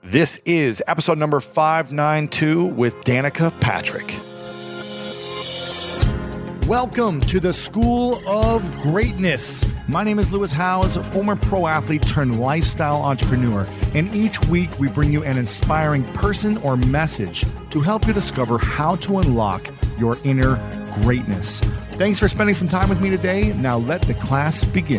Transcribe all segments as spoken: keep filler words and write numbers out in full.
This is episode number five ninety-two with Danica Patrick. Welcome to the School of Greatness. My name is Lewis Howes, former pro athlete turned lifestyle entrepreneur, and each week we bring you an inspiring person or message to help you discover how to unlock your inner greatness. Thanks for spending some time with me today. Now let the class begin.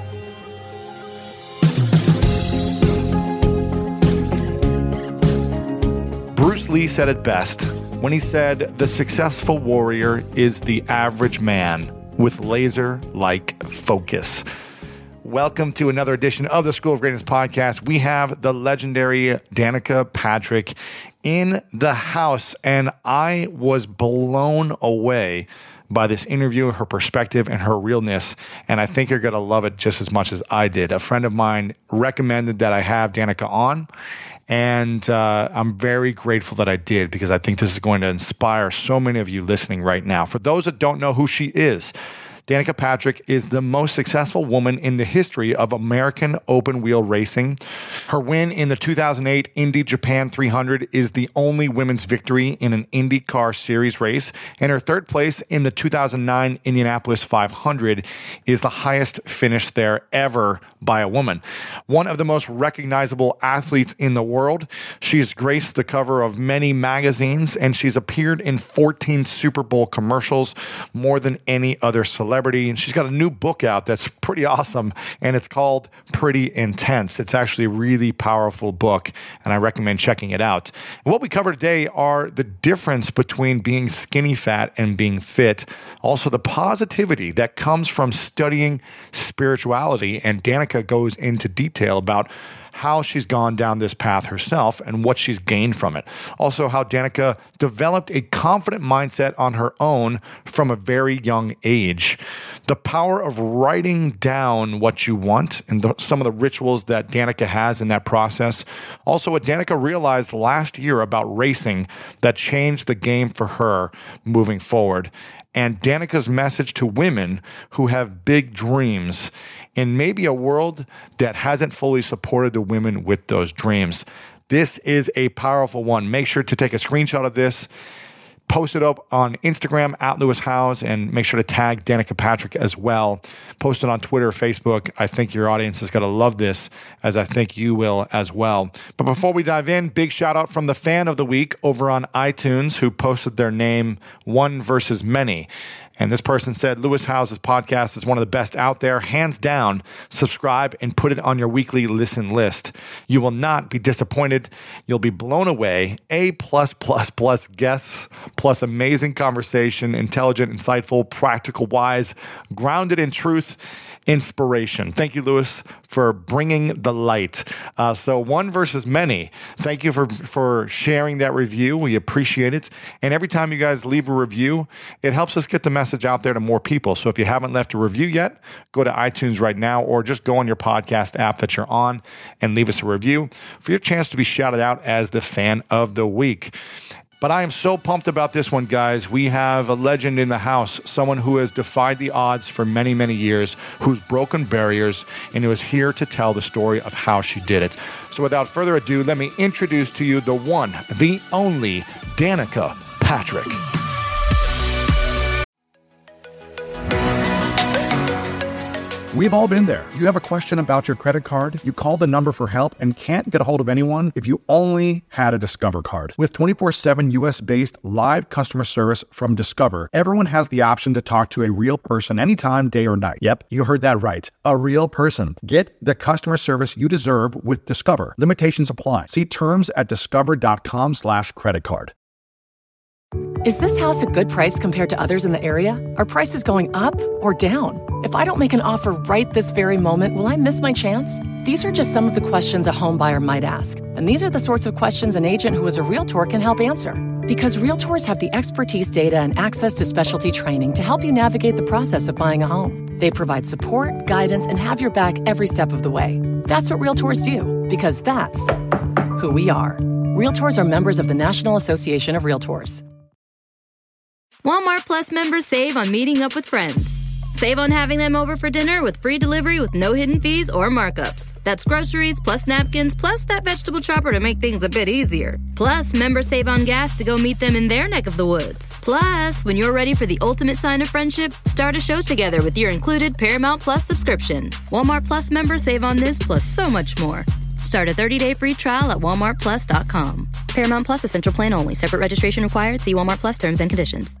Bruce Lee said it best when he said, "The successful warrior is the average man with laser-like focus." Welcome to another edition of the School of Greatness podcast. We have the legendary Danica Patrick in the house, and I was blown away by this interview, her perspective, and her realness, and I think you're going to love it just as much as I did. A friend of mine recommended that I have Danica on, and uh, I'm very grateful that I did because I think this is going to inspire so many of you listening right now. For those that don't know who she is, Danica Patrick is the most successful woman in the history of American open-wheel racing. Her win in the two thousand eight Indy Japan three hundred is the only women's victory in an IndyCar Series race, and her third place in the two thousand nine Indianapolis five hundred is the highest finish there ever by a woman. One of the most recognizable athletes in the world, she's graced the cover of many magazines, and she's appeared in fourteen Super Bowl commercials, more than any other celebrity. And she's got a new book out that's pretty awesome, and it's called Pretty Intense. It's actually a really powerful book, and I recommend checking it out. And what we cover today are the difference between being skinny fat and being fit, also the positivity that comes from studying spirituality, and Danica goes into detail about how she's gone down this path herself and what she's gained from it. Also, how Danica developed a confident mindset on her own from a very young age. The power of writing down what you want and the, some of the rituals that Danica has in that process. Also, what Danica realized last year about racing that changed the game for her moving forward. And Danica's message to women who have big dreams in maybe a world that hasn't fully supported the women with those dreams. This is a powerful one. Make sure to take a screenshot of this, post it up on Instagram at Lewis Howes, and make sure to tag Danica Patrick as well. Post it on Twitter or Facebook. I think your audience is going to love this, as I think you will as well. But before we dive in, big shout out from the fan of the week over on iTunes who posted their name, One Versus Many. And this person said, Lewis Howes' podcast is one of the best out there. Hands down, subscribe and put it on your weekly listen list. You will not be disappointed. You'll be blown away. A plus plus plus guests, plus amazing conversation, intelligent, insightful, practical, wise, grounded in truth, inspiration. Thank you, Lewis, for bringing the light. Uh, so One Versus Many, thank you for, for sharing that review. We appreciate it. And every time you guys leave a review, it helps us get the message out there to more people. So if you haven't left a review yet, go to iTunes right now, or just go on your podcast app that you're on and leave us a review for your chance to be shouted out as the fan of the week. But I am so pumped about this one, guys. We have a legend in the house, someone who has defied the odds for many, many years, who's broken barriers, and who is here to tell the story of how she did it. So without further ado, let me introduce to you the one, the only Danica Patrick. We've all been there. You have a question about your credit card, you call the number for help and can't get a hold of anyone if you only had a Discover card. With twenty-four seven U S-based live customer service from Discover, everyone has the option to talk to a real person anytime, day or night. Yep, you heard that right. A real person. Get the customer service you deserve with Discover. Limitations apply. See terms at discover.com slash credit card. Is this house a good price compared to others in the area? Are prices going up or down? If I don't make an offer right this very moment, will I miss my chance? These are just some of the questions a home buyer might ask. And these are the sorts of questions an agent who is a Realtor can help answer. Because Realtors have the expertise, data, and access to specialty training to help you navigate the process of buying a home. They provide support, guidance, and have your back every step of the way. That's what Realtors do, because that's who we are. Realtors are members of the National Association of Realtors. Walmart Plus members save on meeting up with friends. Save on having them over for dinner with free delivery with no hidden fees or markups. That's groceries plus napkins plus that vegetable chopper to make things a bit easier. Plus, members save on gas to go meet them in their neck of the woods. Plus, when you're ready for the ultimate sign of friendship, start a show together with your included Paramount Plus subscription. Walmart Plus members save on this plus so much more. Start a thirty-day free trial at walmart plus dot com. Paramount Plus Essential Plan only. Separate registration required. See Walmart Plus terms and conditions.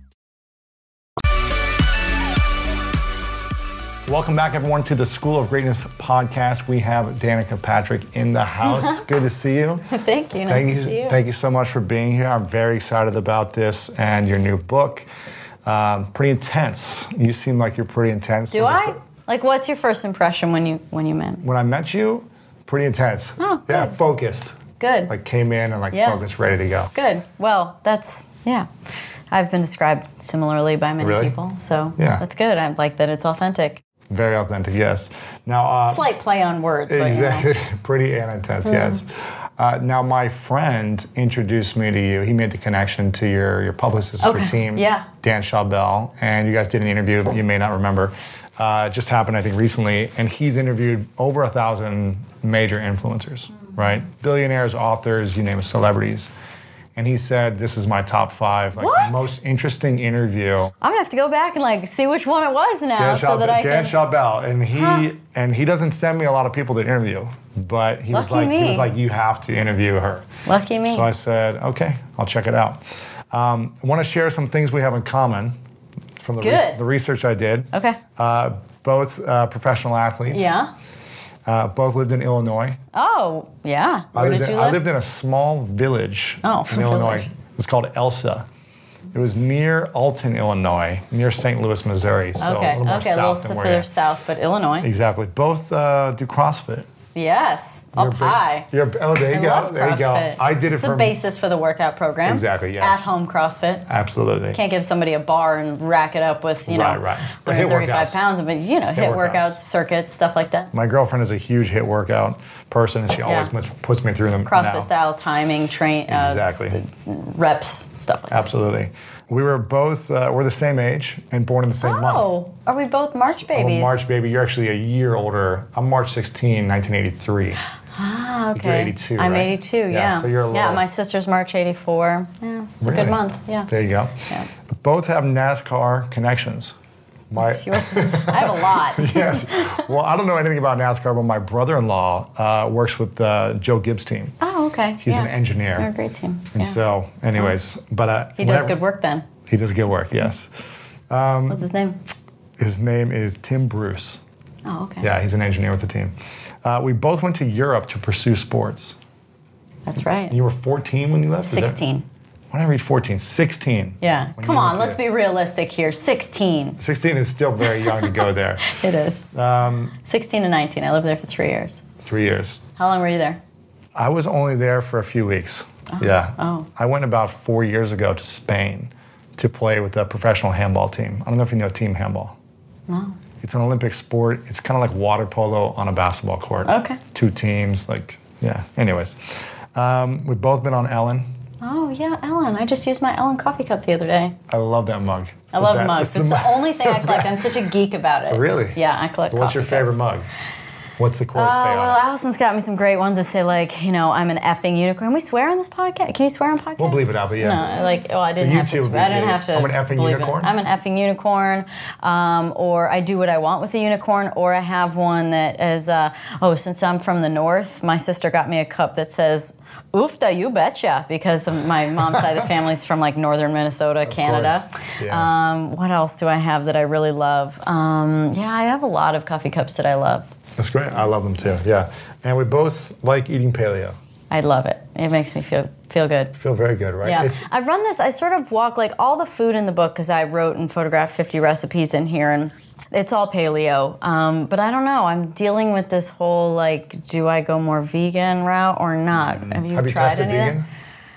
Welcome back, everyone, to the School of Greatness podcast. We have Danica Patrick in the house. Good to see you. Thank you. Nice thank to you, see you. Thank you so much for being here. I'm very excited about this and your new book. Um, pretty intense. You seem like you're pretty intense. Do I? Like, what's your first impression when you when you met me? When I met you, pretty intense. Oh, good. Yeah, focused. Good. Like came in and like Yeah. focused, ready to go. Good. Well, that's, yeah. I've been described similarly by many Really? people, so Yeah. that's good. I like that it's authentic. Very authentic, yes. Now, uh, Slight play on words, but exactly, you know. pretty and intense, yes. Uh, now, my friend introduced me to you. He made the connection to your your publicist Okay. for Team, Yeah. Dan Schaubel, and you guys did an interview. You may not remember. Uh, it just happened, I think, recently, and he's interviewed over a thousand major influencers, right? Billionaires, authors, you name it, celebrities. And he said, "This is my top five, like What? most interesting interview." I'm gonna have to go back and like see which one it was now, Dan, so Schaub- that I Dan can. Schaubel, and he Huh. and he doesn't send me a lot of people to interview, but he was Lucky like, he me. was like, "You have to interview her." Lucky me. So I said, "Okay, I'll check it out." Um, I want to share some things we have in common from the, Good. the research I did. Okay. Uh, both uh, professional athletes. Yeah. Uh, both lived in Illinois. Oh, yeah. I Where lived did in, you live? I lived in a small village Oh, in Illinois. village. It was called Elsa. It was near Alton, Illinois, near Saint Louis, Missouri. So okay. a little more okay. A little south than where further you're. south, but Illinois. Exactly. Both uh, do CrossFit. Yes. You're Up big- high. You're, oh, there you I go. love there you go. CrossFit. I did it it's for the basis for the workout program. Exactly, yes. At home CrossFit. Absolutely. Can't give somebody a bar and rack it up with, you know, Right, right. But hit one hundred thirty-five workouts. pounds, but you know, hit, Hit workouts. workouts, circuits, stuff like that. My girlfriend is a huge hit workout person, and she always Yeah. puts- puts me through them. CrossFit now. style timing, train, uh, Exactly. st- reps, stuff like that. Absolutely. We were both, uh, we're the same age and born in the same month. Oh, are we both March I'm a babies? March baby. You're actually a year older. I'm March sixteenth, nineteen eighty-three. Ah, okay. You're eighty-two, I'm right? eighty-two, Yeah, yeah. so you're a Yeah, little- my sister's March eighty-four. Yeah, it's a Really? good month, yeah. There you go. Yeah. Both have NASCAR connections. My, It's yours. I have a lot. yes. Well, I don't know anything about NASCAR, but my brother-in-law uh, works with uh, Joe Gibbs' team. Oh, okay. He's yeah. an engineer. They're a great team. And yeah. so, anyways, but uh, He does whenever- good work then. He does good work. Yes. What's his name? His name is Tim Bruce. Oh, okay. Yeah, he's an engineer with the team. Uh, we both went to Europe to pursue sports. That's right. You were fourteen when you left? Is that- sixteen. When did I read fourteen? sixteen. Yeah. When Come you on, went let's to- be realistic here. sixteen. sixteen is still very young to go there. It is. Um, sixteen to nineteen. I lived there for three years. Three years. How long were you there? I was only there for a few weeks. Yeah. Oh. I went about four years ago to Spain to play with a professional handball team. I don't know if you know team handball. No. It's an Olympic sport. It's kind of like water polo on a basketball court. Okay. Two teams, like, yeah. Anyways, um, we've both been on Ellen. Oh, yeah, Ellen. I just used my Ellen coffee cup the other day. I love that mug. It's I the love best- mugs. It's the mu- only thing I collect. I'm such a geek about it. Really? Yeah, I collect What's your coffee favorite cups. mug? What's the quote Oh, say on well, it? Allison's got me some great ones that say, like, you know, I'm an effing unicorn. Can we swear on this podcast? Can you swear on podcasts? We'll bleep it out, but yeah. No, like, well, I didn't The have to. YouTube swear. I would didn't be, have to. I'm an effing believe it. unicorn? I'm an effing unicorn, um, or I do what I want with a unicorn, or I have one that is, uh, oh, since I'm from the north, my sister got me a cup that says, "Oofta, you betcha," because of my mom's side of the family's from like northern Minnesota, Canada. course, yeah. Um, what else do I have that I really love? Um, yeah, I have a lot of coffee cups that I love. That's great. I love them too. Yeah. And we both like eating paleo. I love it. It makes me feel feel good. Feel very good, right? Yeah, It's, I run this. I sort of walk like all the food in the book because I wrote and photographed fifty recipes in here, and it's all paleo. Um, but I don't know. I'm dealing with this whole like, do I go more vegan route or not? Have you, have you tried tested any of vegan? that?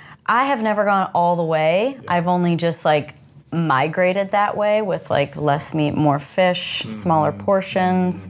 I have never gone all the way. I've only just like migrated that way with like less meat, more fish, smaller portions.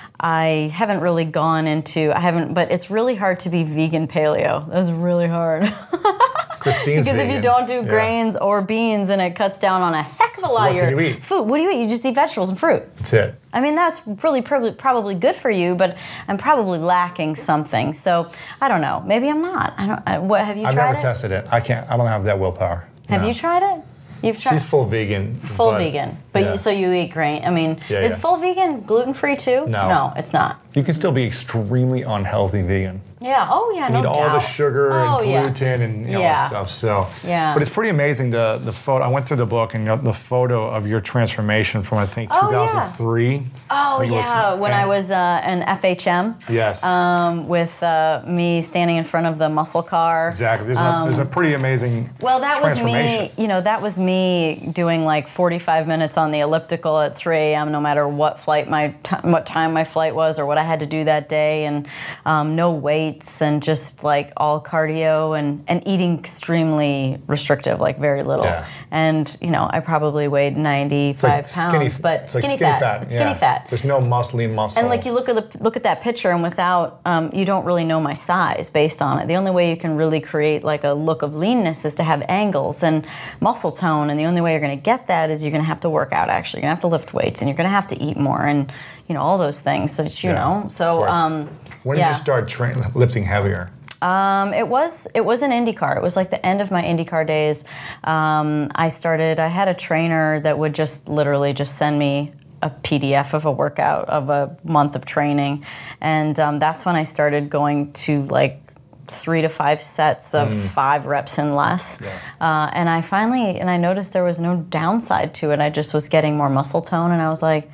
I haven't really gone into, I haven't, but it's really hard to be vegan paleo. That's really hard. Christine's Because vegan. if you don't do Yeah. grains or beans, and it cuts down on a heck of a lot What of your can you eat? food. What do you eat? You just eat vegetables and fruit. That's it. I mean, that's really probably, probably good for you, but I'm probably lacking something. So I don't know. Maybe I'm not. I don't. I, what have you I've tried never it? tested it. I can't. I don't have that willpower. Have No. you tried it? You've tried. She's full vegan. Full but- vegan, but yeah. you, so you eat grain. I mean, Yeah, is yeah. full vegan gluten free too? No. no, it's not. You can still be extremely unhealthy vegan. Yeah. Oh yeah. You No need all doubt. the sugar Oh, and yeah. gluten and you know, all Yeah. that stuff. So, Yeah. but it's pretty amazing the the photo. I went through the book and got the photo of your transformation from I think Oh, two thousand three. Oh I think it was- yeah, when I and- was uh, an F H M. Yes. Um, with uh, me standing in front of the muscle car. Exactly. There's, a, there's a pretty amazing Well, that was transformation. me. You know, that was me doing like forty-five minutes on the elliptical at three a.m. No matter what flight my t- what time my flight was or what I had to do that day, and um, no weights and just like all cardio and and eating extremely restrictive, like very little. Yeah. And you know, I probably weighed ninety-five It's like skinny- pounds, but it's like skinny, skinny fat. fat. It's skinny yeah. fat. There's no muscle, lean muscle. And like you look at the look at that picture, and without um, you don't really know my size based on it. The only way you can really create like a look of leanness is to have angles and muscle tone, and the only way you're going to get that is you're going to have to work out. Actually, you're going to have to lift weights, and you're going to have to eat more, and you know all those things. So that you Yeah, know, of so course. um, when did yeah. you start tra- lifting heavier? Um, it was it was an IndyCar. It was like the end of my IndyCar days. Um, I started. I had a trainer that would just literally just send me a P D F of a workout of a month of training, and um, that's when I started going to like three to five sets of five reps and less. Yeah. Uh, and I finally and I noticed there was no downside to it. I just was getting more muscle tone, and I was like,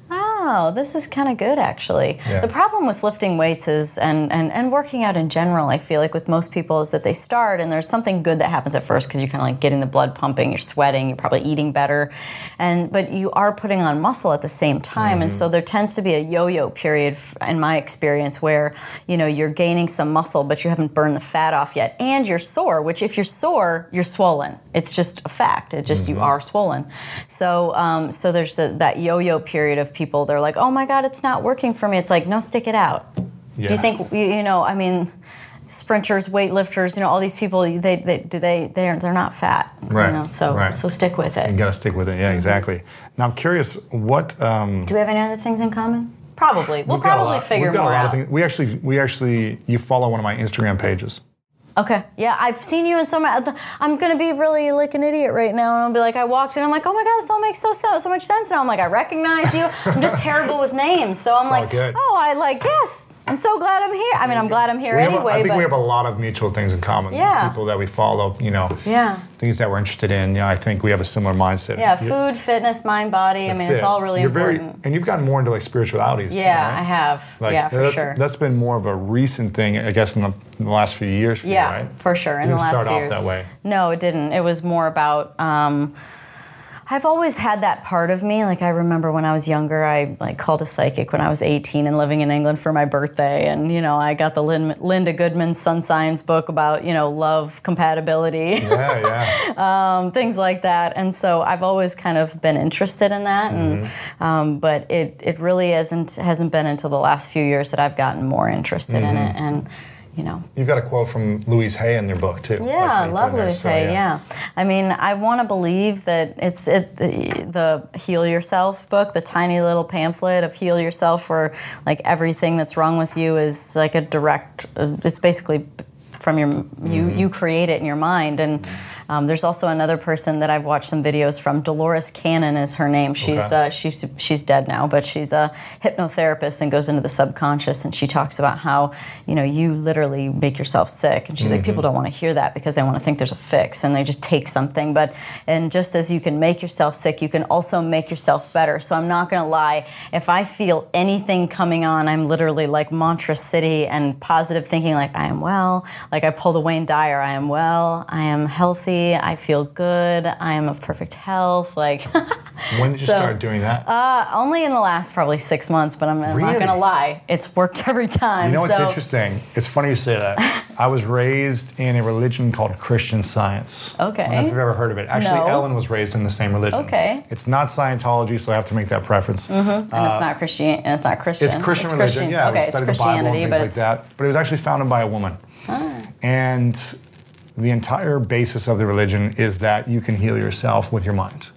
oh, this is kind of good, actually. Yeah. The problem with lifting weights is, and, and, and working out in general, I feel like with most people, is that they start and there's something good that happens at first because you're kind of like getting the blood pumping, you're sweating, you're probably eating better, and but you are putting on muscle at the same time, Mm-hmm. and so there tends to be a yo-yo period, f- in my experience, where you know you're gaining some muscle, but you haven't burned the fat off yet, and you're sore. Which, if you're sore, you're swollen. It's just a fact. It just Mm-hmm. you are swollen. So um, so there's a, that yo-yo period of people. They're like, oh my God, it's not working for me. It's like, no, stick it out. Yeah. Do you think you, you know? I mean, sprinters, weightlifters, you know, all these people. They they do they they're they're not fat. Right, You know? So right. so stick with it. You got to stick with it. Yeah, exactly. Now I'm curious, what um, Do we have any other things in common? Probably. We'll we've got a probably lot- figure we've got more a lot out. of things. We actually, we actually, you follow one of my Instagram pages. Okay. Yeah, I've seen you in so many. I'm gonna be really like an idiot right now, and I'll be like, I walked in, I'm like, oh my God, this all makes so so, so much sense now. I'm like, I recognize you. I'm just terrible with names, so I'm It's all like, good. oh, I like yes. I'm so glad I'm here. I mean, I'm glad I'm here We have a- anyway. I think but we have a lot of mutual things in common. Yeah. People that we follow, you know, yeah, things that we're interested in. You know, I think we have a similar mindset. yeah. You- Food, fitness, mind, body. I that's mean, it's it. all really You're important. Very, and you've gotten more into like spirituality. yeah, right? I have. Like, yeah, for that's, sure. That's been more of a recent thing, I guess, in the, in the last few years. For Yeah, you, right? for sure. In It the didn't last start few off years. that way. No, it didn't. It was more about. Um, I've always had that part of me. Like I remember when I was younger, I like called a psychic when I was eighteen and living in England for my birthday, and you know I got the Lin- Linda Goodman Sun Science book about you know love compatibility. Yeah, yeah. um, things like that. And so I've always kind of been interested in that, and Mm-hmm. um, but it it really hasn't hasn't been until the last few years that I've gotten more interested in Mm-hmm. it, and you know. You've got a quote from Louise Hay in your book too. Yeah, like I you put love in there, Louise so, Hay. Yeah, I mean, I want to believe that it's it the, the Heal Yourself book, the tiny little pamphlet of Heal Yourself, where like everything that's wrong with you is like a direct. It's basically from your you you create it in your mind. And um, there's also another person that I've watched some videos from. Dolores Cannon is her name. She's Okay. uh, she's she's dead now, but she's a hypnotherapist and goes into the subconscious, and she talks about how you know you literally make yourself sick. And she's like, people don't want to hear that because they want to think there's a fix, and they just take something. But and just as you can make yourself sick, you can also make yourself better. So I'm not going to lie. If I feel anything coming on, I'm literally like Mantra City and positive thinking, like I am well. Like I pull the Wayne Dyer, I am well. I am healthy. I feel good. I am of perfect health. Like When did you So, start doing that? uh, only in the last probably six months, but I'm, I'm not Really? going to lie. It's worked every time. You know what's so, interesting? It's funny you say that. I was raised in a religion called Christian Science. Okay. I don't know if you've ever heard of it. Actually, No. Ellen was raised in the same religion. Okay. It's not Scientology, so I have to make that preference. And it's not Christian. And it's not Christian. It's Christian religion, Christian. yeah. Okay, we it's study the Bible and Christianity, things but like it's that. But it was actually founded by a woman. And the entire basis of the religion is that you can heal yourself with your mind,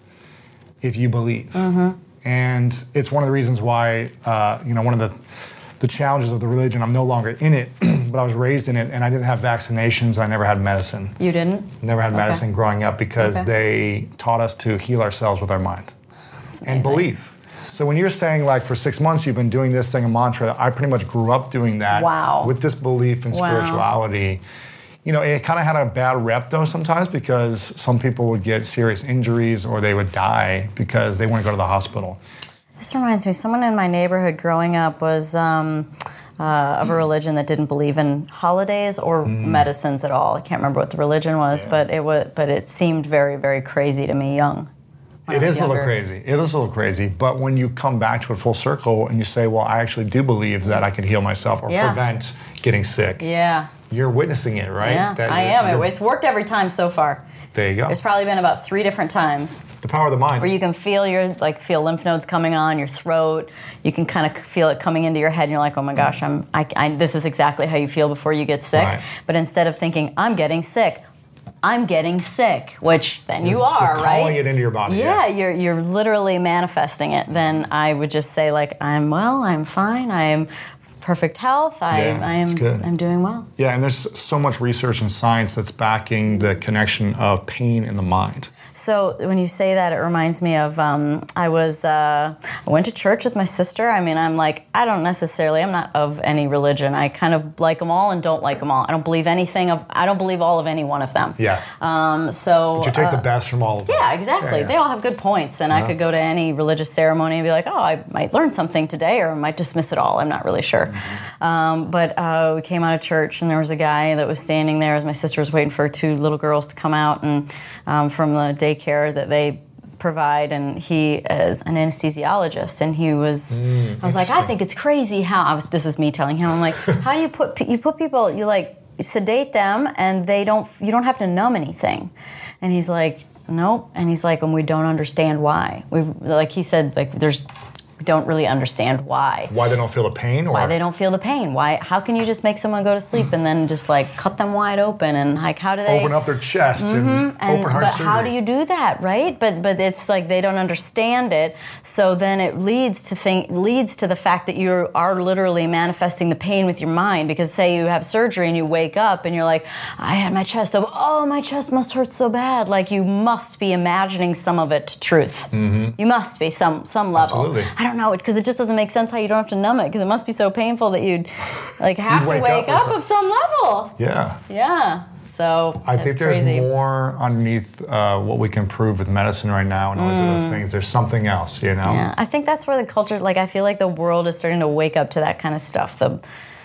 if you believe. Mm-hmm. And it's one of the reasons why, uh, you know, one of the the challenges of the religion, I'm no longer in it, but I was raised in it, and I didn't have vaccinations, I never had medicine. You didn't? Never had Okay. medicine growing up because Okay. they taught us to heal ourselves with our mind and belief. So when you're saying, like, for six months you've been doing this, saying a mantra, I pretty much grew up doing that. Wow. With this belief in Wow. spirituality. You know, it kind of had a bad rep, though, sometimes, because some people would get serious injuries or they would die because they wouldn't go to the hospital. This reminds me, someone in my neighborhood growing up was um, uh, of a religion that didn't believe in holidays or mm. medicines at all. I can't remember what the religion was, yeah. but it was, but it seemed very, very crazy to me young. It is a little crazy. It is a little crazy. But when you come back to it full circle and you say, well, I actually do believe that I can heal myself or yeah. prevent getting sick. Yeah. You're witnessing it, right? Yeah, that I am. It's worked every time so far. There you go. There's probably been about three different times. The power of the mind. Where you can feel your, like, feel lymph nodes coming on, your throat. You can kind of feel it coming into your head, and you're like, oh my gosh, I'm, I, I, this is exactly how you feel before you get sick. Right. But instead of thinking, I'm getting sick, I'm getting sick, which then you you're, are, you're right? calling it into your body. Yeah, yeah, you're you're literally manifesting it. Then I would just say, like, I'm well, I'm fine, I'm perfect health, I, yeah, I am it's good. I'm doing well. Yeah, and there's so much research and science that's backing the connection of pain in the mind. So when you say that, it reminds me of um, I was uh, I went to church with my sister. I mean, I'm like, I don't necessarily, I'm not of any religion. I kind of like them all and don't like them all. I don't believe anything of, I don't believe all of any one of them. Yeah. Um, so. But you take uh, the best from all of them. Yeah, exactly. Yeah, yeah. They all have good points, and yeah. I could go to any religious ceremony and be like, oh, I might learn something today, or I might dismiss it all. I'm not really sure. Mm-hmm. Um, but uh, we came out of church, and there was a guy that was standing there as my sister was waiting for two little girls to come out and um, from the daycare that they provide, and he is an anesthesiologist, and he was mm, I was like, I think it's crazy how I was this is me telling him, I'm like, how do you put you put people you like sedate them and they don't you don't have to numb anything. And he's like, nope. And he's like, and we don't understand why. We like he said, like there's we don't really understand why. Why they don't feel the pain? Or? Why they don't feel the pain. Why? How can you just make someone go to sleep and then just like cut them wide open and like how do they open up their chest mm-hmm. and, and open heart but surgery? How do you do that, right? But but it's like they don't understand it. So then it leads to think leads to the fact that you are literally manifesting the pain with your mind. Because say you have surgery and you wake up and you're like, I had my chest open. Oh, my chest must hurt so bad. Like you must be imagining some of it to truth. Mm-hmm. You must be some some level. Absolutely. I don't know, because it just doesn't make sense how you don't have to numb it, because it must be so painful that you'd like have You'd to wake wake up up, with of some level. Yeah. Yeah. So I it's think there's crazy. more underneath uh, what we can prove with medicine right now and all these Mm. other things. There's something else, you know? Yeah, I think that's where the culture, like I feel like the world is starting to wake up to that kind of stuff, the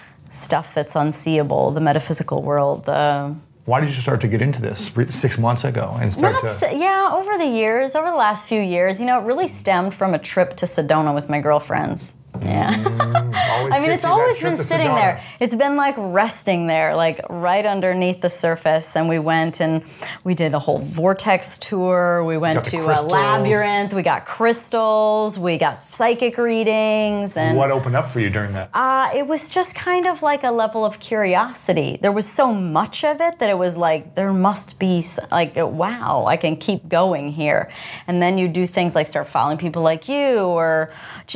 stuff that's unseeable, the metaphysical world, the... Why did you start to get into this re- six months ago and start Not to... s- yeah, over the years, over the last few years, you know, it really stemmed from a trip to Sedona with my girlfriends. Yeah. Mm, I mean, it's always been sitting Sedona. there. It's been like resting there, like right underneath the surface. And we went and we did a whole vortex tour. We went Got the to a crystals. labyrinth. We got crystals. We got psychic readings. And What opened up for you during that? uh, it was just kind of like a level of curiosity. There was so much of it that it was like, there must be, s- like, wow, I can keep going here. And then you do things like start following people like you or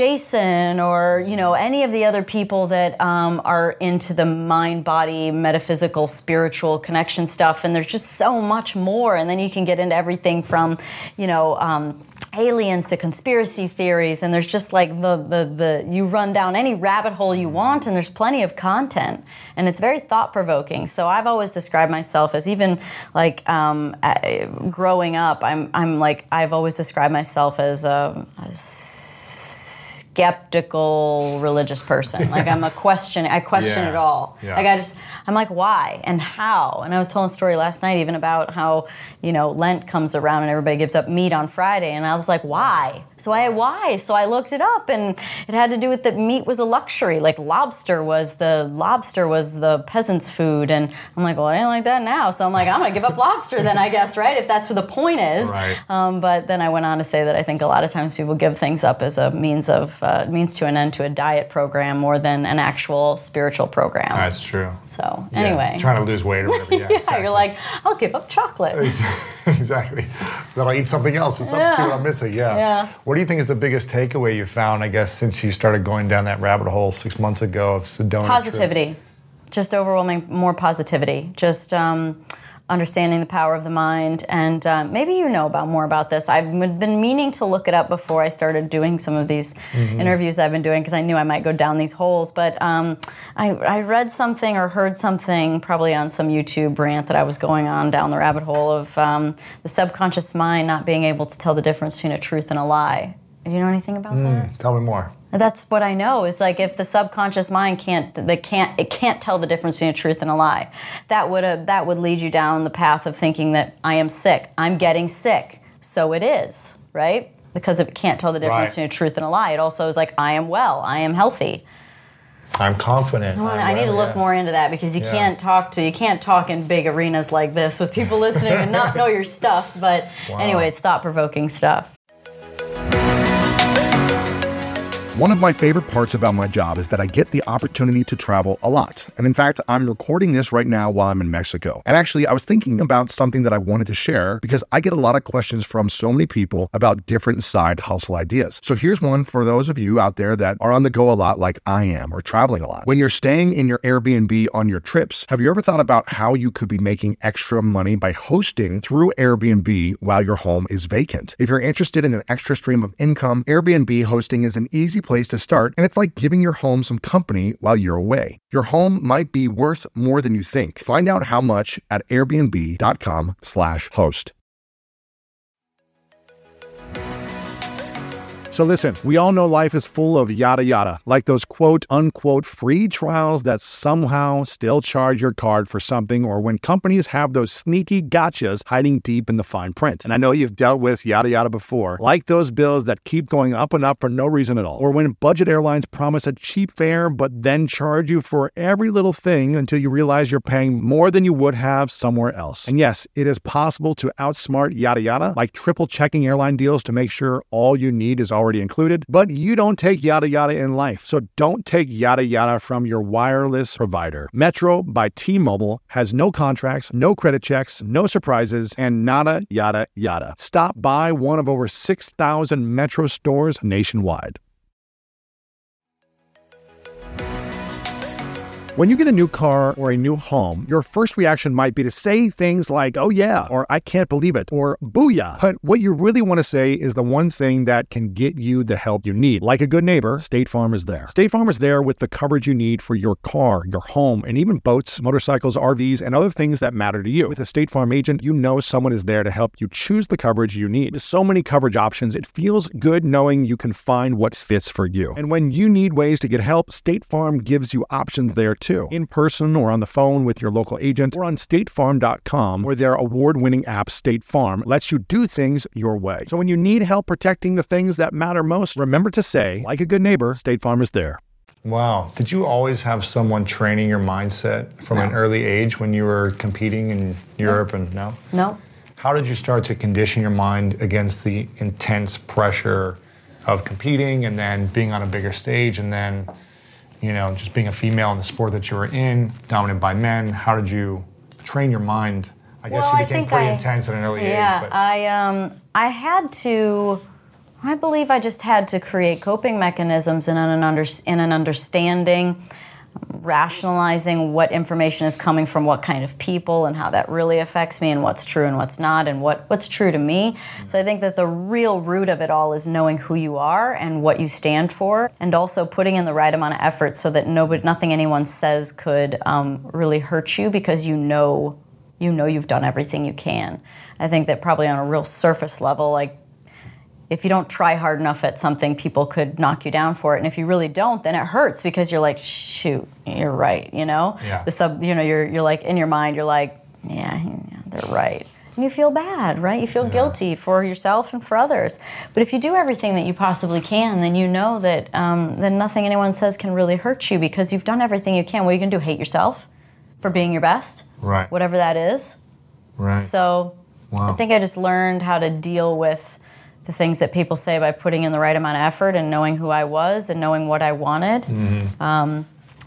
Jason or, you know, any of the other people that um, are into the mind, body, metaphysical, spiritual connection stuff. And there's just so much more. And then you can get into everything from, you know, um, aliens to conspiracy theories, and there's just like the, the the you run down any rabbit hole you want, and there's plenty of content, and it's very thought-provoking. So I've always described myself as, even like um, uh, growing up, I'm I'm like I've always described myself as a, a skeptical religious person. Like I'm a question, I question Yeah. it all. Yeah. Like I just, I'm like, why and how? And I was telling a story last night even about how, you know, Lent comes around and everybody gives up meat on Friday. And I was like, why? So I, why? So I looked it up, and it had to do with that meat was a luxury. Like lobster was the, lobster was the peasant's food. And I'm like, well, I ain't like that now. So I'm like, I'm going to give up lobster then, I guess, right? If that's what the point is. Right. Um, but then I went on to say that I think a lot of times people give things up as a means of, uh, means to an end to a diet program more than an actual spiritual program. That's true. So So anyway. Yeah, trying to lose weight or whatever. Yeah, yeah exactly. You're like, I'll give up chocolate. Exactly. Then I'll eat something else to substitute Yeah. what I'm missing. Yeah. Yeah. What do you think is the biggest takeaway you found, I guess, since you started going down that rabbit hole six months ago of Sedona? Positivity. Trip? Just overwhelming, more positivity. Just um, understanding the power of the mind. And uh, maybe you know about more about this. I've been meaning to look it up before I started doing some of these mm-hmm. interviews I've been doing because I knew I might go down these holes. But um, I, I read something or heard something probably on some YouTube rant that I was going on down the rabbit hole of um, the subconscious mind not being able to tell the difference between a truth and a lie. Do you know anything about mm, that? Tell me more. That's what I know. Is like if the subconscious mind can't, they can't, it can't tell the difference between a truth and a lie. That would uh, that would lead you down the path of thinking that I am sick. I'm getting sick, so it is, right? Because if it can't tell the difference Right. between a truth and a lie, it also is like I am well, I am healthy. I'm confident. I, wanna, I'm I need to well, look yeah. more into that because you Yeah. can't talk to you can't talk in big arenas like this with people listening and not know your stuff. But Wow. anyway, it's thought-provoking stuff. One of my favorite parts about my job is that I get the opportunity to travel a lot. And in fact, I'm recording this right now while I'm in Mexico. And actually, I was thinking about something that I wanted to share because I get a lot of questions from so many people about different side hustle ideas. So here's one for those of you out there that are on the go a lot like I am or traveling a lot. When you're staying in your Airbnb on your trips, have you ever thought about how you could be making extra money by hosting through Airbnb while your home is vacant? If you're interested in an extra stream of income, Airbnb hosting is an easy place to start, and it's like giving your home some company while you're away. Your home might be worth more than you think. Find out how much at airbnb.com slash host. So listen, we all know life is full of yada yada, like those quote unquote free trials that somehow still charge your card for something, or when companies have those sneaky gotchas hiding deep in the fine print. And I know you've dealt with yada yada before, like those bills that keep going up and up for no reason at all, or when budget airlines promise a cheap fare but then charge you for every little thing until you realize you're paying more than you would have somewhere else. And yes, it is possible to outsmart yada yada, like triple checking airline deals to make sure all you need is already included, but you don't take yada yada in life. So don't take yada yada from your wireless provider. Metro by T-Mobile has no contracts, no credit checks, no surprises, and nada yada yada. Stop by one of over six thousand Metro stores nationwide. When you get a new car or a new home, your first reaction might be to say things like, oh yeah, or I can't believe it, or booyah. But what you really want to say is the one thing that can get you the help you need. Like a good neighbor, State Farm is there. State Farm is there with the coverage you need for your car, your home, and even boats, motorcycles, R Vs, and other things that matter to you. With a State Farm agent, you know someone is there to help you choose the coverage you need. With so many coverage options, it feels good knowing you can find what fits for you. And when you need ways to get help, State Farm gives you options there too. In person or on the phone with your local agent or on state farm dot com, where their award-winning app State Farm lets you do things your way. So when you need help protecting the things that matter most, remember to say, like a good neighbor, State Farm is there. Wow. Did you always have someone training your mindset from No. an early age when you were competing in Europe and no? No. How did you start to condition your mind against the intense pressure of competing and then being on a bigger stage and then, you know, just being a female in the sport that you were in, dominated by men? How did you train your mind? I guess Well, you I became think pretty I- intense at an early Yeah, age. But I um I had to. I believe I just had to create coping mechanisms in an under, in an understanding, rationalizing what information is coming from what kind of people and how that really affects me and what's true and what's not and what, what's true to me. So I think that the real root of it all is knowing who you are and what you stand for, and also putting in the right amount of effort so that nobody, nothing anyone says could um, really hurt you, because you know you know you've done everything you can. I think that probably on a real surface level, like, if you don't try hard enough at something, people could knock you down for it. And if you really don't, then it hurts, because you're like, shoot, you're right, you know? Yeah. The sub, you know, you're you're like, in your mind, you're like, yeah, yeah, they're right. And you feel bad, right? You feel Yeah. guilty for yourself and for others. But if you do everything that you possibly can, then you know that um, then nothing anyone says can really hurt you, because you've done everything you can. What are you going to do, hate yourself for being your best? Right. Whatever that is. Right. So Wow. I think I just learned how to deal with the things that people say by putting in the right amount of effort and knowing who I was and knowing what I wanted. Mm-hmm. Um,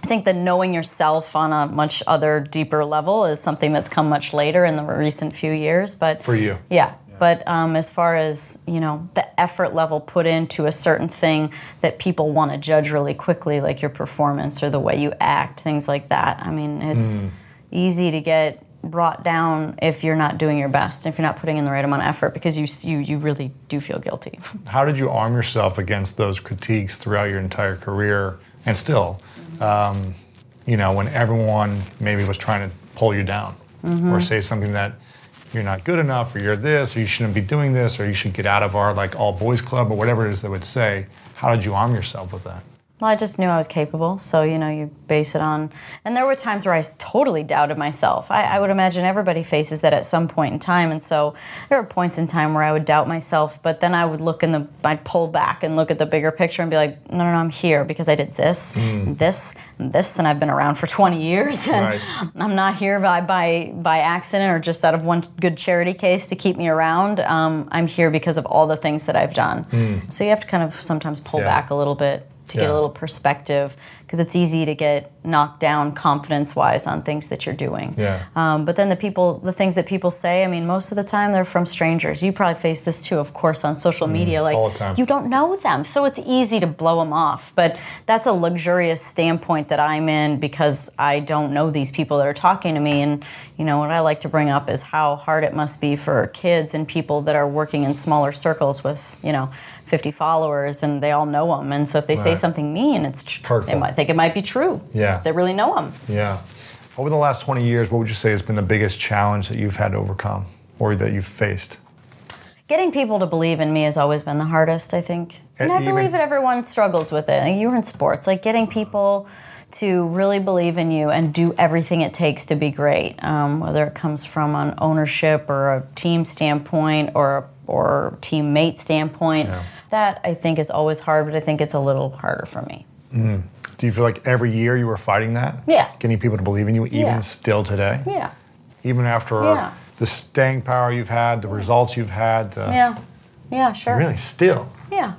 I think the knowing yourself on a much other deeper level is something that's come much later in the recent few years. But for you, yeah. But um, as far as, you know, the effort level put into a certain thing that people want to judge really quickly, like your performance or the way you act, things like that. I mean, it's mm. easy to get brought down if you're not doing your best, if you're not putting in the right amount of effort, because you you, you really do feel guilty. How did you arm yourself against those critiques throughout your entire career, and still, mm-hmm. um, you know, when everyone maybe was trying to pull you down mm-hmm. or say something that you're not good enough, or you're this, or you shouldn't be doing this, or you should get out of our like all boys club, or whatever it is they would say. How did you arm yourself with that? Well, I just knew I was capable, so, you know, you base it on... And there were times where I totally doubted myself. I, I would imagine everybody faces that at some point in time, and so there were points in time where I would doubt myself, but then I would look in the... I'd pull back and look at the bigger picture and be like, no, no, no, I'm here because I did this, mm. and this, and this, and I've been around for twenty years, and right. I'm not here by, by, by accident or just out of one good charity case to keep me around. Um, I'm here because of all the things that I've done. Mm. So you have to kind of sometimes pull yeah. back a little bit to yeah. get a little perspective, because it's easy to get knocked down confidence-wise on things that you're doing. Yeah. Um, but then the people, the things that people say, I mean, most of the time they're from strangers. You probably face this too, of course, on social mm, media. Like, all the time. You don't know them, so it's easy to blow them off. But that's a luxurious standpoint that I'm in because I don't know these people that are talking to me. And, you know, what I like to bring up is how hard it must be for kids and people that are working in smaller circles with, you know, fifty followers, and they all know them. And so if they right. say something mean, it's tr- they might think it might be true. Yeah. Because they really know them. Yeah. Over the last twenty years, what would you say has been the biggest challenge that you've had to overcome or that you've faced? Getting people to believe in me has always been the hardest, I think. And, and I even, believe that everyone struggles with it. Like, you're in sports. Like, getting people to really believe in you and do everything it takes to be great, um, whether it comes from an ownership or a team standpoint or or teammate standpoint. Yeah. That, I think, is always hard, but I think it's a little harder for me. Mm. Do you feel like every year you were fighting that? Yeah. Getting people to believe in you, even yeah. still today? Yeah. Even after yeah. the staying power you've had, the results you've had? The... Yeah. Yeah, sure. Really? Still? Yeah.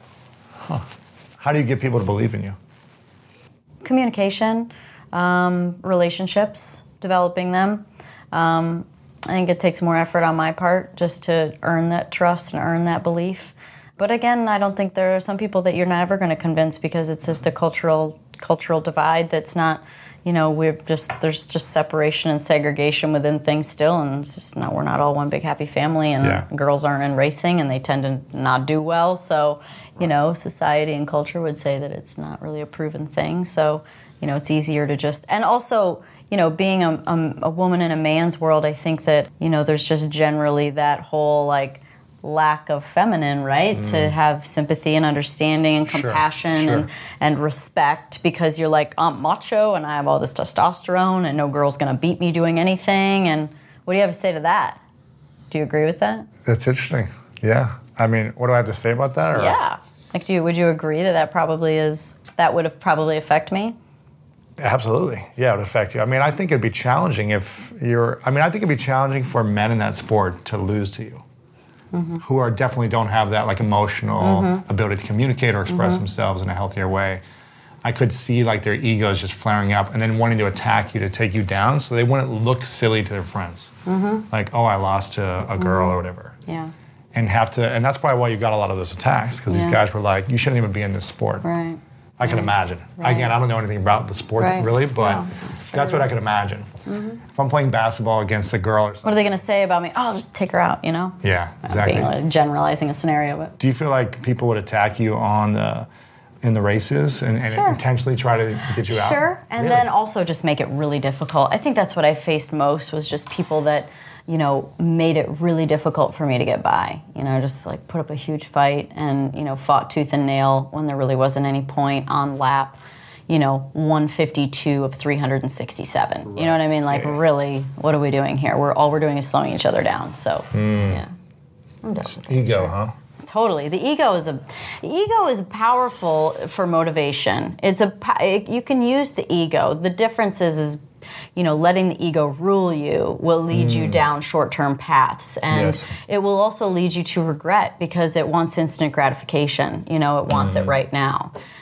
Huh. How do you get people to believe in you? Communication, um, relationships, developing them. Um, I think it takes more effort on my part just to earn that trust and earn that belief. But again, I don't think there are some people that you're never going to convince because it's just a cultural cultural divide that's not, you know, we're just, there's just separation and segregation within things still, and it's just not, we're not all one big happy family, and yeah. girls aren't in racing and they tend to not do well. So, you know, society and culture would say that it's not really a proven thing. So, you know, it's easier to just, and also, you know, being a, a, a woman in a man's world, I think that, you know, there's just generally that whole, like, lack of feminine, right? Mm. To have sympathy and understanding and compassion sure, sure. And, and respect, because you're like, I'm macho and I have all this testosterone and no girl's going to beat me doing anything. And what do you have to say to that? Do you agree with that? That's interesting. Yeah. I mean, what do I have to say about that? Or? Yeah. Like, do you, would you agree that that probably is, that would have probably affect me? Absolutely. Yeah, it would affect you. I mean, I think it'd be challenging if you're, I mean, I think it'd be challenging for men in that sport to lose to you. Mm-hmm. Who are definitely don't have that like emotional mm-hmm. ability to communicate or express mm-hmm. themselves in a healthier way. I could see like their egos just flaring up and then wanting to attack you to take you down, so they wouldn't look silly to their friends. Mm-hmm. Like, oh, I lost to a girl mm-hmm. or whatever. Yeah. And have to, and that's probably why you got a lot of those attacks, because yeah. these guys were like, you shouldn't even be in this sport. Right. I can imagine. Right. Again, I don't know anything about the sport right. really, but no, sure. that's what I could imagine. Mm-hmm. If I'm playing basketball against a girl or something. What are they going to say about me? Oh, I'll just take her out, you know? Yeah, exactly. Being, like, generalizing a scenario. But. Do you feel like people would attack you on the in the races and, and sure. intentionally try to get you out? Sure, and really? Then also just make it really difficult. I think that's what I faced most, was just people that, you know, made it really difficult for me to get by. You know, just like put up a huge fight and, you know, fought tooth and nail when there really wasn't any point on lap, you know, one fifty-two of three hundred sixty-seven. Right. You know what I mean? Like, yeah. really, what are we doing here? We're all we're doing is slowing each other down. So, mm. yeah. I'm definitely ego, sure. huh? Totally. The ego is a the ego is powerful for motivation. It's a it, you can use the ego. The difference is is you know, letting the ego rule you will lead mm. you down short-term paths, and yes. it will also lead you to regret, because it wants instant gratification. You know, it wants mm. it right now.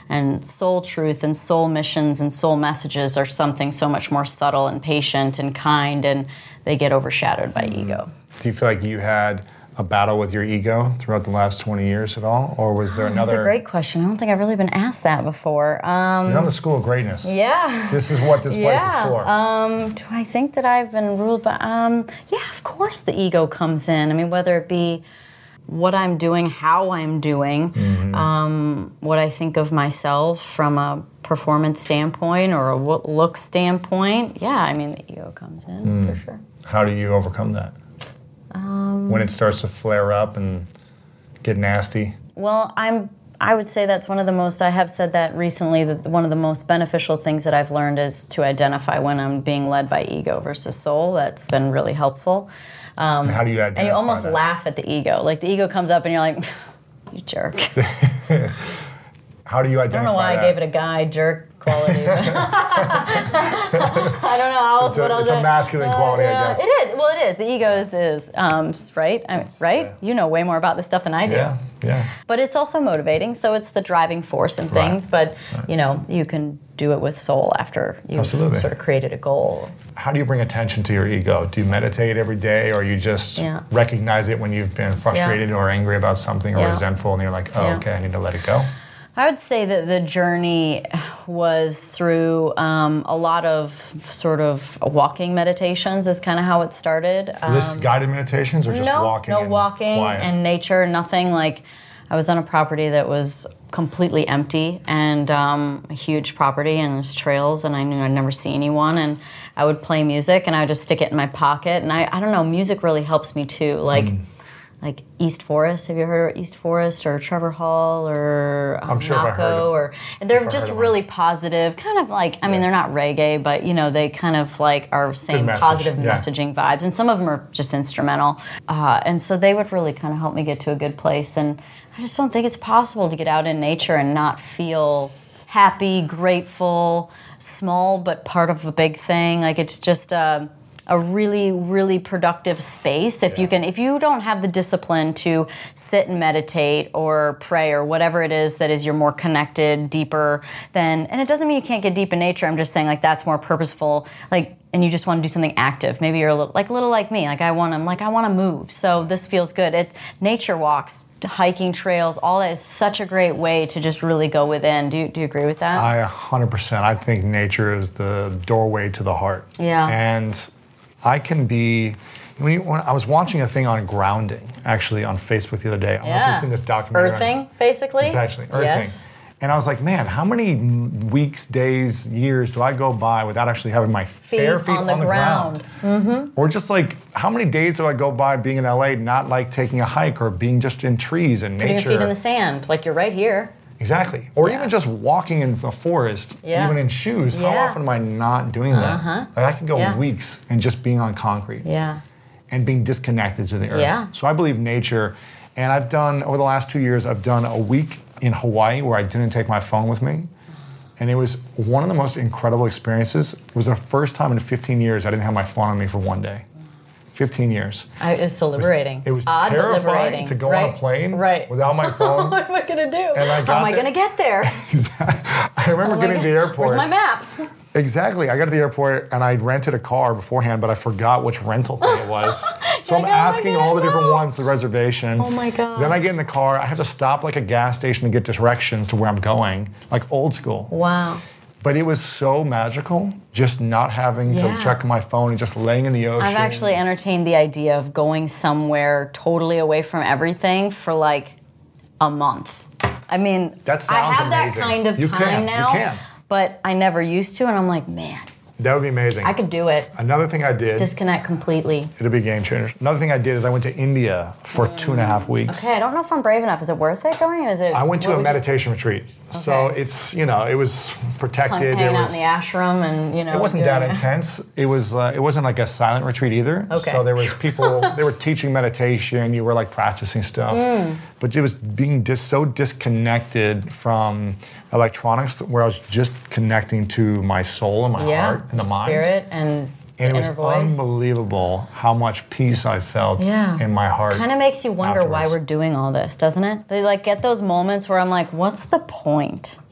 And soul truth and soul missions and soul messages are something so much more subtle and patient and kind, and they get overshadowed by mm-hmm. ego. Do you feel like you had a battle with your ego throughout the last twenty years at all? Or was there another... That's a great question. I don't think I've really been asked that before. Um, You're on the School of Greatness. Yeah. This is what this place yeah. is for. Um, do I think that I've been ruled by... Um, yeah, of course the ego comes in. I mean, whether it be what I'm doing, how I'm doing, mm-hmm. um, what I think of myself from a performance standpoint or a look standpoint. Yeah, I mean, the ego comes in, mm. for sure. How do you overcome that? Um, when it starts to flare up and get nasty? Well, I'm. I would say that's one of the most, I have said that recently, that one of the most beneficial things that I've learned is to identify when I'm being led by ego versus soul. That's been really helpful. Um, and how do you identify And you almost that? laugh at the ego. Like the ego comes up and you're like, you jerk. How do you identify that? I don't know why that? I gave it a guy jerk quality. I don't know how else. It's a, what else it's a masculine uh, quality, yeah. I guess. It is. Well, it is. The ego is, is um, right? I mean, right? Yeah. You know way more about this stuff than I do. Yeah, yeah. But it's also motivating, so it's the driving force in things. Right. But, right. you know, you can do it with soul after you've Absolutely. sort of created a goal. How do you bring attention to your ego? Do you meditate every day, or you just yeah. recognize it when you've been frustrated yeah. or angry about something or yeah. resentful, and you're like, oh, yeah. okay, I need to let it go? I would say that the journey was through um, a lot of sort of walking meditations is kind of how it started. Um, this guided meditations or just no, walking? No, and walking quiet? and nature, nothing like... I was on a property that was completely empty and um, a huge property, and there's trails, and I knew I'd never see anyone, and I would play music and I would just stick it in my pocket, and I, I don't know, music really helps me too. Like... Mm. Like East Forest, have you heard of East Forest or Trevor Hall or um, I'm sure Naco, if I heard or they're just really positive, kind of like I yeah. mean they're not reggae, but you know they kind of like are saying positive yeah. messaging vibes, and some of them are just instrumental, uh, and so they would really kind of help me get to a good place. And I just don't think it's possible to get out in nature and not feel happy, grateful, small but part of a big thing. Like it's just. Uh, a really, really productive space. If yeah. you can, if you don't have the discipline to sit and meditate or pray or whatever it is that is you're more connected, deeper, then, and it doesn't mean you can't get deep in nature. I'm just saying like that's more purposeful. Like, and you just want to do something active. Maybe you're a little, like a little like me. Like I want to, like I want to move. So this feels good. It nature walks, hiking trails, all that is such a great way to just really go within. Do you, do you agree with that? I one hundred percent. I think nature is the doorway to the heart. Yeah. And I can be, when, you, when I was watching a thing on grounding, actually on Facebook the other day. I don't yeah. know if you've seen this documentary. Earthing, on, basically? It's actually earthing. Yes. And I was like, man, how many weeks, days, years do I go by without actually having my feet bare feet on the, on the ground? ground. Mm-hmm. Or just like, how many days do I go by being in L A not like taking a hike or being just in trees and Putting nature? Putting your feet in the sand, like you're right here. Exactly. Or yeah. even just walking in the forest, yeah. even in shoes. Yeah. How often am I not doing that? Uh-huh. Like I can go yeah. weeks and just being on concrete. Yeah. And being disconnected to the earth. Yeah. So I believe nature, and I've done, over the last two years, I've done a week in Hawaii where I didn't take my phone with me. And it was one of the most incredible experiences. It was the first time in fifteen years I didn't have my phone on me for one day. fifteen years. I, it was so liberating. It was, it was Odd, terrifying liberating. to go right. on a plane right. without my phone. What am I going to do? And I got How am I going to get there? I remember oh getting to the airport. Where's my map? Exactly. I got to the airport and I rented a car beforehand, but I forgot which rental thing it was. So I'm like, asking oh all the no. different ones, the reservation. Oh my God. Then I get in the car. I have to stop like a gas station to get directions to where I'm going, like old school. Wow. But it was so magical, just not having yeah. to check my phone and just laying in the ocean. I've actually entertained the idea of going somewhere totally away from everything for like a month. I mean, that sounds I have amazing. that kind of you time can. now, you can. But I never used to, and I'm like, man. That would be amazing. I could do it. Another thing I did. Disconnect completely. It'll be a game changer. Another thing I did is I went to India for mm. two and a half weeks. Okay, I don't know if I'm brave enough. Is it worth it going? Or is it? I went to a meditation you... retreat. Okay. So it's, you know, it was protected. Hanging it was, out in the ashram and, you know. It wasn't that intense. It was, uh, it wasn't like a silent retreat either. Okay. So there was people, they were teaching meditation. You were like practicing stuff. Mm. But it was being dis- so disconnected from electronics where I was just connecting to my soul and my yeah, heart and the mind. Spirit and And the it was inner voice. Unbelievable how much peace I felt yeah. in my heart. Kind of makes you wonder afterwards. why we're doing all this, doesn't it? They like get those moments where I'm like, what's the point?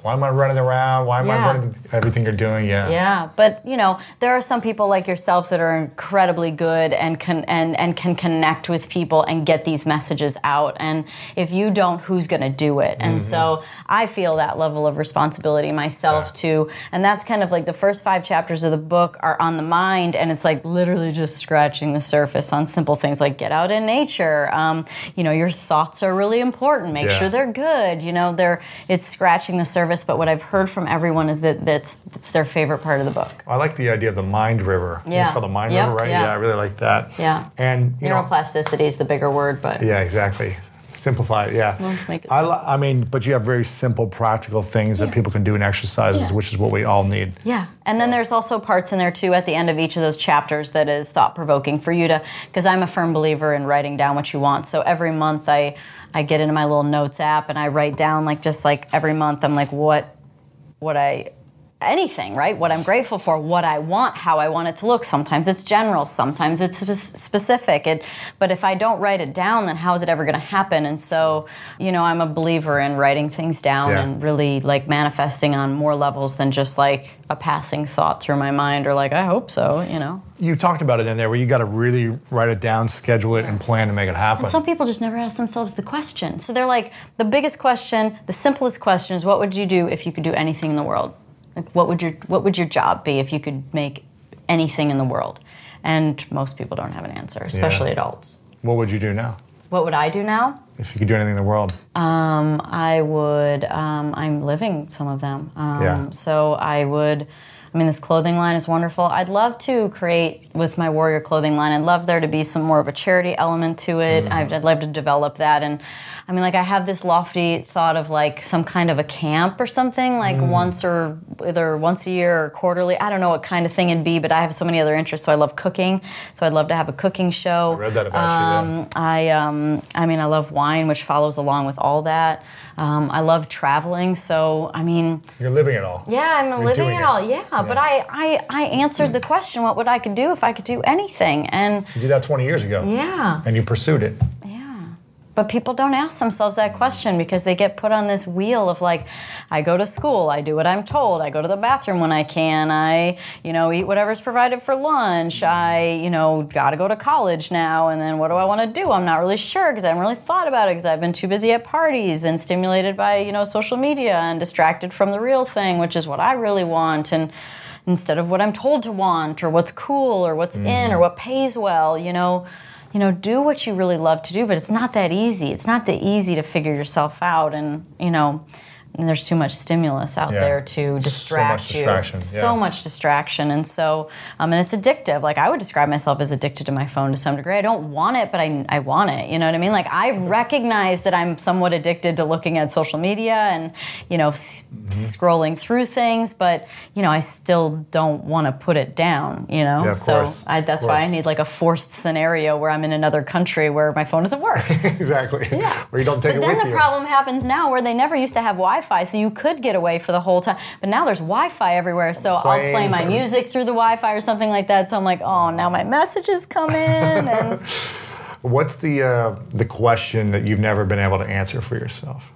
Why am I running around? Why am Yeah. I running everything you're doing? Yeah. Yeah, but you know, there are some people like yourself that are incredibly good and can and, and can connect with people and get these messages out. And if you don't, who's going to do it? And Mm-hmm. so I feel that level of responsibility myself Yeah. too. And that's kind of like the first five chapters of the book are on the mind, and it's like literally just scratching the surface on simple things like get out in nature. Um, you know, your thoughts are really important. Make Yeah. sure they're good. You know, they're it's scratching the surface. But what I've heard from everyone is that that's that's their favorite part of the book. I like the idea of the mind river. I think Yeah. It's called the mind Yep, river, right? yeah. I really like that. Yeah. And, you know, Neuroplasticity is the bigger word, but yeah, exactly. Simplify it, yeah. Let's make it I, simple. li- I mean, but you have very simple, practical things that Yeah. people can do in exercises, Yeah. which is what we all need. yeah. And then there's also parts in there too at the end of each of those chapters that is thought provoking for you to, because I'm a firm believer in writing down what you want. So every month I I get into my little notes app and I write down like just like every month I'm like what what I anything, right? What I'm grateful for, what I want, how I want it to look. Sometimes it's general, sometimes it's spe- specific. It, but if I don't write it down, then how is it ever going to happen? And so, you know, I'm a believer in writing things down Yeah. and really like manifesting on more levels than just like a passing thought through my mind or like, I hope so, you know? You talked about it in there where you got to really write it down, schedule it, and plan to make it happen. And some people just never ask themselves the question. So they're like, the biggest question, the simplest question is, what would you do if you could do anything in the world? Like, what would your what would your job be if you could make anything in the world? And most people don't have an answer, especially Yeah. adults. What would you do now What would I do now? if you could do anything in the world? Um, I would. Um, I'm living some of them. Um, Yeah. So I would. I mean, this clothing line is wonderful. I'd love to create with my Warrior clothing line. I'd love there to be some more of a charity element to it. I'd, I'd love to develop that. And I mean, like I have this lofty thought of like some kind of a camp or something, like once or either once a year or quarterly. I don't know what kind of thing it'd be, but I have so many other interests. So I love cooking. So I'd love to have a cooking show. I read that about you, yeah. Um, I, um, I mean, I love wine, which follows along with all that. Um, I love traveling. So, I mean, You're living it all. yeah, I'm You're living doing it it. all. Yeah, but I, I, I answered the question, what would I could do if I could do anything? And You did that twenty years ago. yeah, And you pursued it. yeah. But people don't ask themselves that question because they get put on this wheel of like, I go to school, I do what I'm told, I go to the bathroom when I can, I, you know, eat whatever's provided for lunch, I, you know, gotta go to college now, and then what do I want to do? I'm not really sure because I haven't really thought about it because I've been too busy at parties and stimulated by, you know, social media and distracted from the real thing, which is what I really want, and instead of what I'm told to want or what's cool or what's in or what pays well, you know. You know, do what you really love to do, but it's not that easy. It's not that easy to figure yourself out, and you know, and there's too much stimulus out Yeah. there to distract much you. distraction, So yeah. much distraction, and so, um, and it's addictive. Like I would describe myself as addicted to my phone to some degree. I don't want it, but I, I want it. You know what I mean? Like I recognize that I'm somewhat addicted to looking at social media and, you know, s- Mm-hmm. scrolling through things, but you know, I still don't want to put it down. You know, Yeah, of so course, I, of that's why I course. need like a forced scenario where I'm in another country where my phone doesn't work. Exactly. Yeah. Where you don't take But it then with the you. problem happens now where they never used to have Wi-Fi, so you could get away for the whole time. But now there's Wi-Fi everywhere, so I'll play Planes my and- music through the Wi-Fi or something like that. So I'm like, oh, now my messages come in. And What's the uh, the question that you've never been able to answer for yourself?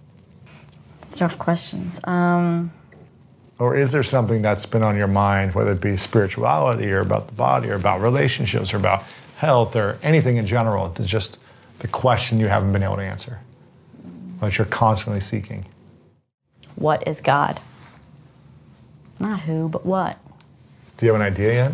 it's tough questions. Um, Or is there something that's been on your mind, whether it be spirituality or about the body or about relationships or about health or anything in general? It's just the question you haven't been able to answer, that you're constantly seeking. what is God? Not who, but what. Do you have an idea yet?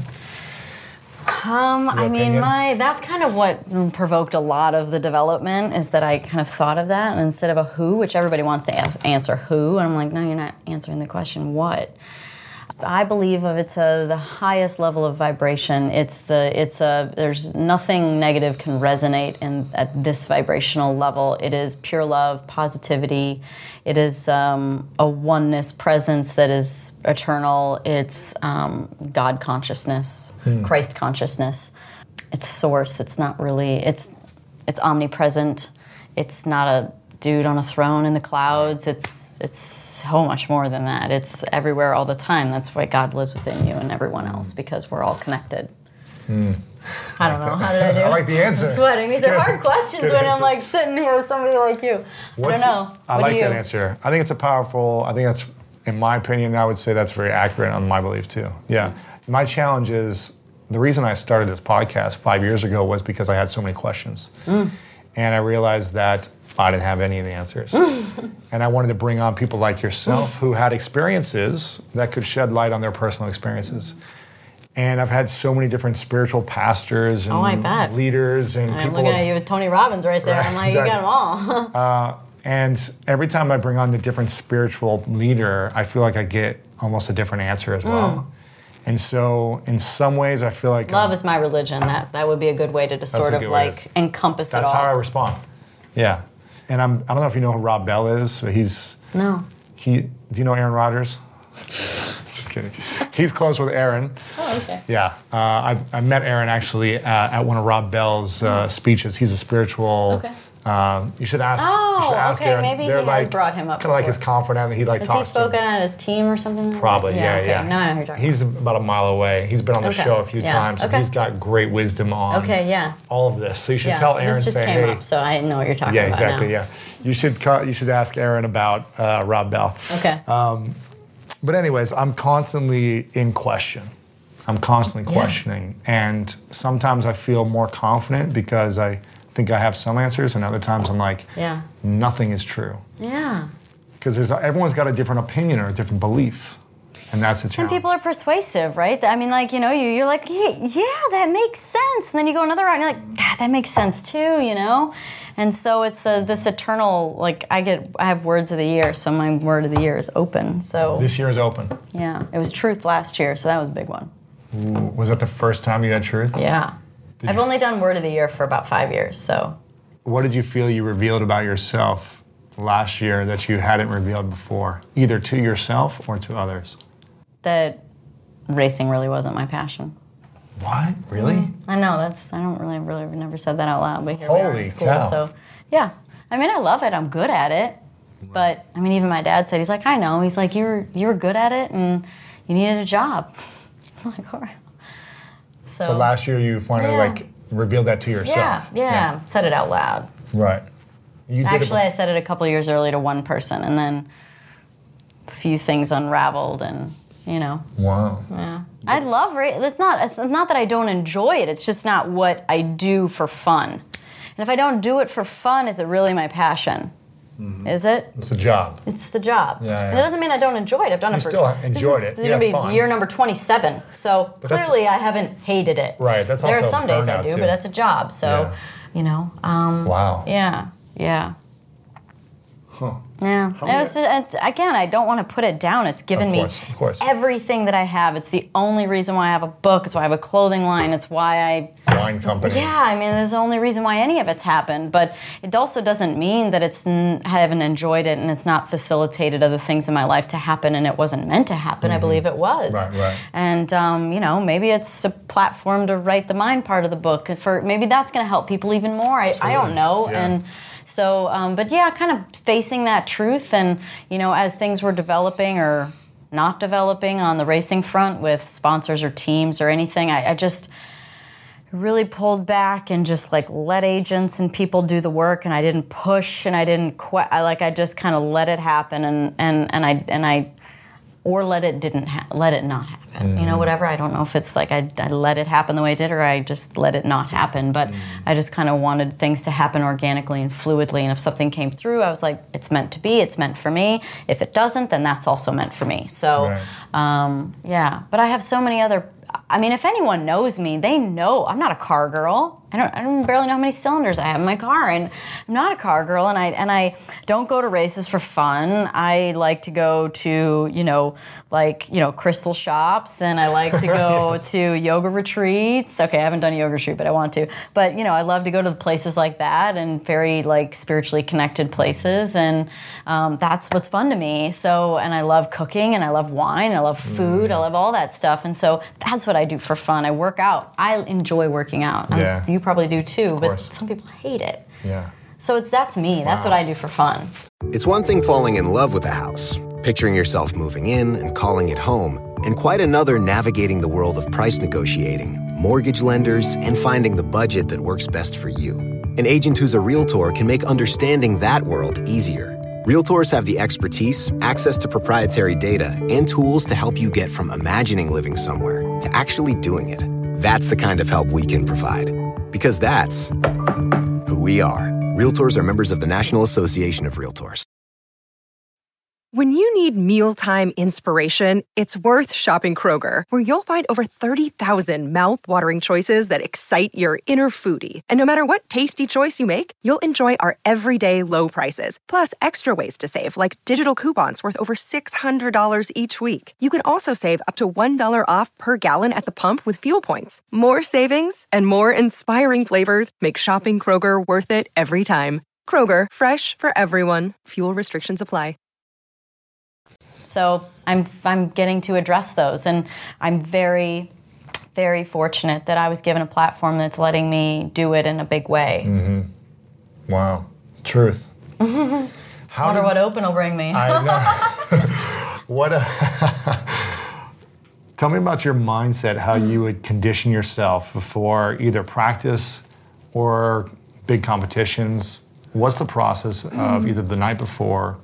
Um, I mean, opinion? my that's kind of what provoked a lot of the development is that I kind of thought of that, and instead of a who, which everybody wants to ask, answer who, and I'm like, no, you're not answering the question what. I believe of it's a, the highest level of vibration. It's the it's a there's nothing negative can resonate in at this vibrational level. It is pure love, positivity. It is um, a oneness presence that is eternal. It's um, God consciousness, Christ consciousness. It's source. It's not really. It's it's omnipresent. It's not a dude on a throne in the clouds. It's it's so much more than that. It's everywhere all the time. That's why God lives within you and everyone else, because we're all connected. I don't know. How did I do? I like the answer. I'm sweating. These Good. are hard questions Good when answer. I'm like sitting here with somebody like you. What's- I don't know. I What like do you? that answer. I think it's a powerful, I think that's, in my opinion, I would say that's very accurate on my belief too. Yeah. My challenge is, the reason I started this podcast five years ago was because I had so many questions. Mm. And I realized that I didn't have any of the answers. And I wanted to bring on people like yourself who had experiences that could shed light on their personal experiences. And I've had so many different spiritual pastors and Oh, I bet. leaders and I'm people. looking at you with Tony Robbins right there. Right, I'm like, exactly. you got them all. Uh, and every time I bring on a different spiritual leader, I feel like I get almost a different answer as well. Mm. And so, in some ways, I feel like Love um, is my religion. That that would be a good way to just sort a of good way like to- encompass it that's all. how I respond. Yeah, and I'm. I don't know if you know who Rob Bell is, but he's. No. He. Do you know Aaron Rodgers? Just kidding. He's close with Aaron. Oh, okay. Yeah, uh, I, I met Aaron actually at, at one of Rob Bell's uh, speeches. He's a spiritual. Okay. Um, you should ask. Oh, you should ask okay, Aaron. maybe They're he has like, brought him up It's kind of like his before. confidant. He like Has he talks to him. spoken at his team or something? like that? Probably, yeah, okay. yeah. No, I know who you're talking He's about a mile away. He's been on the Okay. show a few Yeah. times, and Okay. he's got great wisdom on Okay, yeah. all of this. So you should Yeah, tell Aaron, this just say, came hey, up, so I know what you're talking yeah, about exactly, now. yeah. You should ca- you should ask Aaron about uh, Rob Bell. Okay. Um, but anyways, I'm constantly in question. I'm constantly Yeah. questioning, and sometimes I feel more confident because I think I have some answers, and other times I'm like, Yeah. nothing is true. Yeah. Because there's everyone's got a different opinion or a different belief, and that's the And challenge. people are persuasive, right? I mean, like, you know, you, you're like, yeah, yeah, that makes sense. And then you go another route and you're like, God, that makes sense too, you know? And so it's uh, this eternal, like, I get, I have words of the year, so my word of the year is open. So, This year is open. yeah, it was truth last year, so that was a big one. Ooh, was that the first time you had truth? Yeah. Did I've you- only done word of the year for about five years, so. What did you feel you revealed about yourself last year that you hadn't revealed before, either to yourself or to others? That racing really wasn't my passion. What? Really? I know, that's, I don't really, really, never said that out loud, but here we are Holy in school, cow. so. Yeah. I mean, I love it, I'm good at it. But, I mean, even my dad said, he's like, I know. He's like, you were, you were good at it and you needed a job. I'm like, all right. So, So last year you finally Yeah. like revealed that to yourself. yeah, yeah, said it out loud. Right. You did Actually, I it said it a couple of years early to one person, and then a few things unraveled, and you know, before. Wow. yeah. I love ra- it's not. It's not that I don't enjoy it. It's just not what I do for fun. And if I don't do it for fun, is it really my passion? Is it? It's a job. It's the job. Yeah, yeah. And that doesn't mean I don't enjoy it. I've done You it for. still enjoyed this it. is You going to had be fun. year number twenty-seven. So But that's- clearly, I haven't hated it. Right, that's there also are some days I burnout, do, too. but that's a job. So, Yeah. you know. Um, Wow. Yeah. Yeah. Huh. Yeah. How It many- was, it, again, I don't want to put it down. It's given Of me course, of course. everything that I have. It's the only reason why I have a book. It's why I have a clothing line. It's why I. Wine company. Yeah, I mean, there's the only reason why any of it's happened. But it also doesn't mean that it's n- I haven't enjoyed it and it's not facilitated other things in my life to happen and it wasn't meant to happen. I believe it was. Right, right. And um, you know, maybe it's a platform to write the mind part of the book. For maybe that's going to help people even more. I, I don't know. Yeah. And. So, um, but yeah, kind of facing that truth, and you know, as things were developing or not developing on the racing front with sponsors or teams or anything, I, I just really pulled back and just like let agents and people do the work, and I didn't push and I didn't quit. I like I just kind of let it happen, and and and I and I. Or let it didn't ha- let it not happen. Mm-hmm. You know, whatever. I don't know if it's like I, I let it happen the way it did, or I just let it not happen. But Mm-hmm. I just kind of wanted things to happen organically and fluidly. And if something came through, I was like, it's meant to be. It's meant for me. If it doesn't, then that's also meant for me. So, Right. um, yeah. But I have so many other. I mean, if anyone knows me, they know I'm not a car girl. I don't. I don't barely know how many cylinders I have in my car, and I'm not a car girl. And I and I don't go to races for fun. I like to go to you know like you know crystal shops, and I like to go to yoga retreats. Okay, I haven't done a yoga retreat, but I want to. But you know, I love to go to places like that and very like spiritually connected places, and um, that's what's fun to me. So, and I love cooking, and I love wine, I love food, I love all that stuff, and so that's what I do for fun. I work out. I enjoy working out. I'm- Yeah. You probably do too, but course. some people hate it. Yeah. So it's that's me. That's what I do for fun. It's one thing falling in love with a house, picturing yourself moving in and calling it home, and quite another navigating the world of price negotiating. mortgage lenders, and finding the budget that works best for you. An agent who's a Realtor can make understanding that world easier. Realtors have the expertise, access to proprietary data, and tools to help you get from imagining living somewhere to actually doing it. That's the kind of help we can provide. Because that's who we are. Realtors are members of the National Association of Realtors. When you need mealtime inspiration, it's worth shopping Kroger, where you'll find over thirty thousand mouth-watering choices that excite your inner foodie. And no matter what tasty choice you make, you'll enjoy our everyday low prices, plus extra ways to save, like digital coupons worth over six hundred dollars each week. You can also save up to one dollar off per gallon at the pump with fuel points. More savings and more inspiring flavors make shopping Kroger worth it every time. Kroger, fresh for everyone. Fuel restrictions apply. So I'm I'm getting to address those, and I'm very, very fortunate that I was given a platform that's letting me do it in a big way. Mm-hmm. Wow, truth. How Wonder did, what Open will bring me. I know. What a Tell me about your mindset, how you would condition yourself before either practice or big competitions. What's the process of either the night before,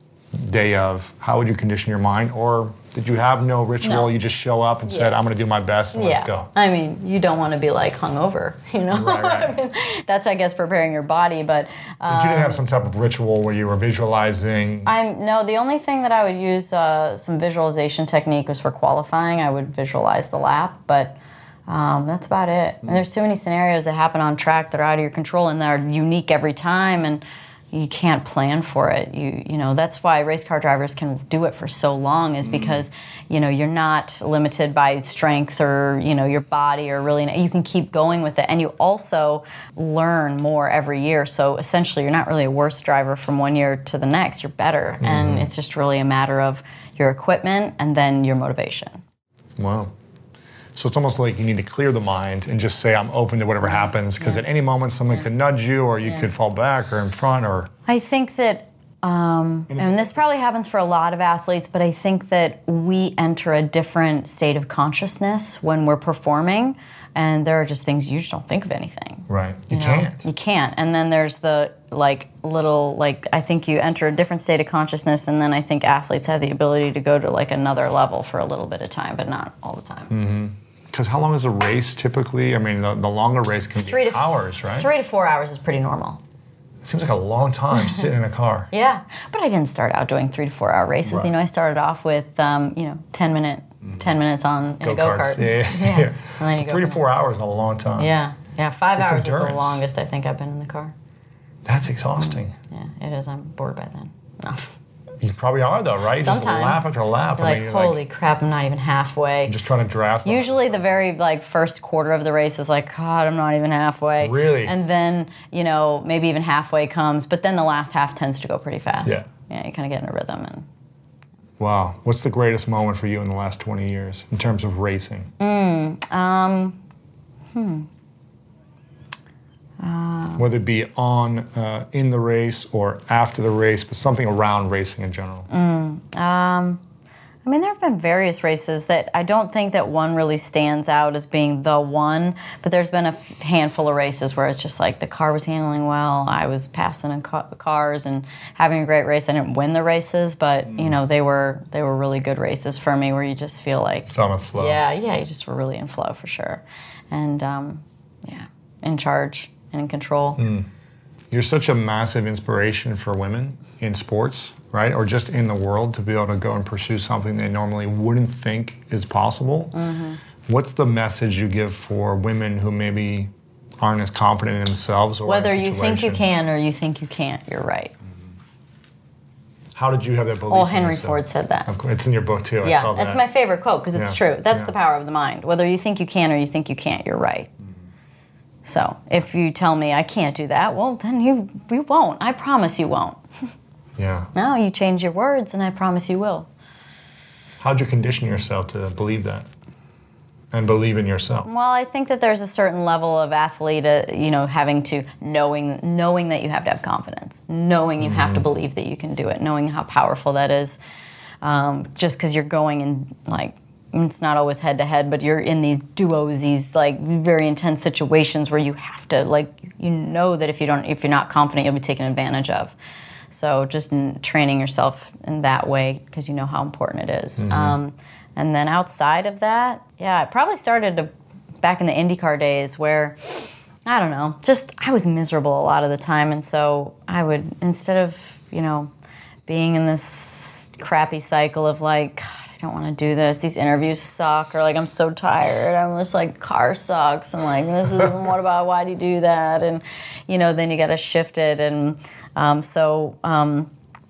day of? How would you condition your mind? Or did you have no ritual? No. You just show up and yeah. said, I'm going to do my best and yeah. let's go. I mean, you don't want to be like hungover, you know? Right, right. I mean, that's, I guess, preparing your body, but... Um, but you didn't have some type of ritual where you were visualizing? I'm No, the only thing that I would use uh, some visualization technique was for qualifying. I would visualize the lap, but um, that's about it. And there's too many scenarios that happen on track that are out of your control and they're unique every time, and you can't plan for it. You you know, that's why race car drivers can do it for so long, is because, you know, you're not limited by strength or, you know, your body, or really, you can keep going with it. And you also learn more every year. So essentially, you're not really a worse driver from one year to the next. You're better. Mm-hmm. And it's just really a matter of your equipment and then your motivation. Wow. So it's almost like you need to clear the mind and just say, I'm open to whatever happens, because yeah. at any moment someone yeah. could nudge you, or you yeah. could fall back or in front, or... I think that, um, and, and this probably happens for a lot of athletes, but I think that we enter a different state of consciousness when we're performing, and there are just things you just don't think of anything. Right. You, you can't. Know? You can't. And then there's the, like, little, like, I think you enter a different state of consciousness, and then I think athletes have the ability to go to, like, another level for a little bit of time, but not all the time. Mm-hmm. Because how long is a race typically? I mean, the, the longer race can three be to hours, right? Three to four hours is pretty normal. It seems like a long time sitting in a car. Yeah, but I didn't start out doing three to four hour races. Right. You know, I started off with, um, you know, ten minute, mm-hmm. ten minutes on in go-karts. a go-kart. Yeah. yeah. yeah. And then you go three to four there. hours is a long time. Yeah, yeah. Five it's hours endurance. is the longest I think I've been in the car. That's exhausting. Mm-hmm. Yeah, it is. I'm bored by then. No. You probably are, though, right? Sometimes. Just lap after lap. You're I like, mean, you're holy like, crap, I'm not even halfway. I'm just trying to draft. Usually the very, like, first quarter of the race is like, God, I'm not even halfway. Really? And then, you know, maybe even halfway comes, but then the last half tends to go pretty fast. Yeah. Yeah, you kind of get in a rhythm. And wow. What's the greatest moment for you in the last twenty years in terms of racing? Mm, um, hmm. Uh, Whether it be on, uh, in the race or after the race, but something around racing in general. Mm, um, I mean, there have been various races that I don't think that one really stands out as being the one, but there's been a f- handful of races where it's just like the car was handling well, I was passing in ca- cars and having a great race. I didn't win the races, but, mm. you know, they were they were really good races for me, where you just feel like... Fell in flow. Yeah, yeah, you just were really in flow for sure. And, um, yeah, in charge. And in control. Mm. You're such a massive inspiration for women in sports, right? Or just in the world, to be able to go and pursue something they normally wouldn't think is possible. Mm-hmm. What's the message you give for women who maybe aren't as confident in themselves? Or whether you think you can or you think you can't, you're right. Mm-hmm. How did you have that belief? Oh, Henry Ford said that. Of course, it's in your book too. Yeah, I saw that. It's my favorite quote because it's yeah. true. That's yeah. the power of the mind. Whether you think you can or you think you can't, you're right. So if you tell me I can't do that, well, then you you won't. I promise you won't. Yeah. No, you change your words, and I promise you will. How'd you condition yourself to believe that and believe in yourself? Well, I think that there's a certain level of athlete, uh, you know, having to knowing knowing that you have to have confidence, knowing you mm-hmm. have to believe that you can do it, knowing how powerful that is. Um, just because you're going in like it's not always head to head, but you're in these duos, these like very intense situations where you have to like, you know that if you don't, if you're not confident, you'll be taken advantage of. So just in training yourself in that way because you know how important it is. Mm-hmm. Um, and then outside of that, yeah, I probably started to, back in the IndyCar days where, I don't know, just I was miserable a lot of the time. And so I would, instead of, you know, being in this crappy cycle of like, God, I don't want to do this, these interviews suck, or like I'm so tired, I'm just like, car sucks, and like, this is, what about, why do you do that? And, you know, then you got to shift it. And um, so um,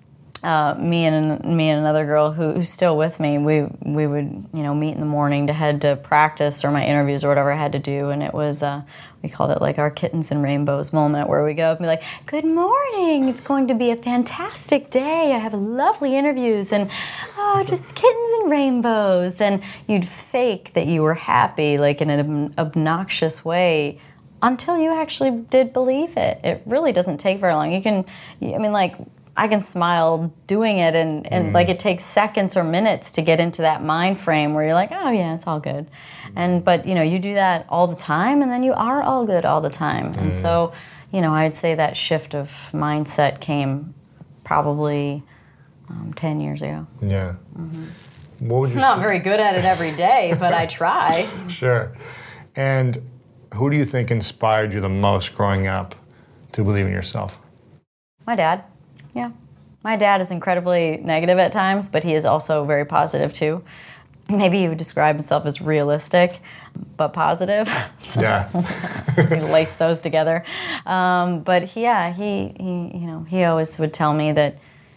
uh, me and me and another girl who, who's still with me, we we would, you know, meet in the morning to head to practice or my interviews or whatever I had to do, and it was, uh, we called it like our kittens and rainbows moment, where we go up and be like, good morning, it's going to be a fantastic day, I have lovely interviews, and oh, just kittens and rainbows. And you'd fake that you were happy, like in an obnoxious way, until you actually did believe it. It really doesn't take very long. You can, I mean, like, I can smile doing it, and, and mm. like it takes seconds or minutes to get into that mind frame where you're like, oh yeah, it's all good. And but you know, you do that all the time, and then you are all good all the time. Mm. And so, you know, I'd say that shift of mindset came probably um, ten years ago. Yeah. Mm-hmm. What would you? I'm not very good at it every day, but I try. Sure. And who do you think inspired you the most growing up to believe in yourself? My dad. Yeah. My dad is incredibly negative at times, but he is also very positive too. Maybe he would describe himself as realistic, but positive. So yeah. we lace those together. Um, but he, yeah, he, he, you know, he always would tell me that,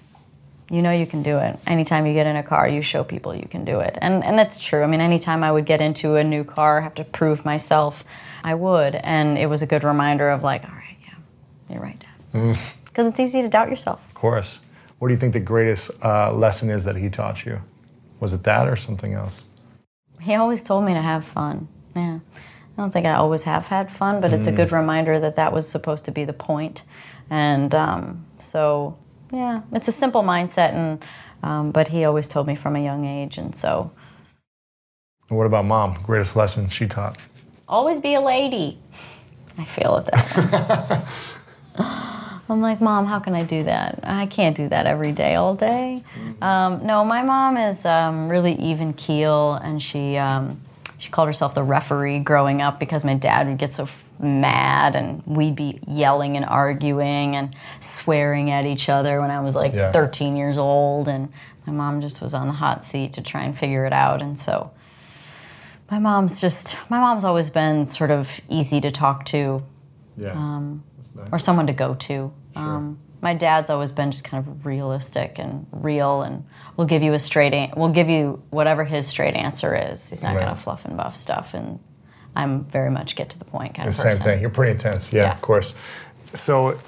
you know, you can do it. Anytime you get in a car, you show people you can do it. And and it's true. I mean, anytime I would get into a new car, have to prove myself, I would. And it was a good reminder of like, all right, yeah, you're right, Dad. Because mm. it's easy to doubt yourself. Of course. What do you think the greatest uh, lesson is that he taught you? Was it that or something else? He always told me to have fun. Yeah. I don't think I always have had fun, but mm. it's a good reminder that that was supposed to be the point. And um, so, yeah, it's a simple mindset, and um, but he always told me from a young age, and so. And what about Mom? Greatest lesson she taught? Always be a lady. I fail at that one. I'm like, Mom, how can I do that? I can't do that every day, all day. Um, no, my mom is um, really even keel, and she um, she called herself the referee growing up because my dad would get so f- mad, and we'd be yelling and arguing and swearing at each other when I was like yeah. thirteen years old, and my mom just was on the hot seat to try and figure it out. And so my mom's just, my mom's always been sort of easy to talk to. Yeah. Um, Nice. Or someone to go to. Sure. Um, my dad's always been just kind of realistic and real, and will give you a straight. An- will give you whatever his straight answer is. He's not right. going to fluff and buff stuff, and I'm very much get to the point kind the of person. Same thing. You're pretty intense. Yeah, yeah, of course. So,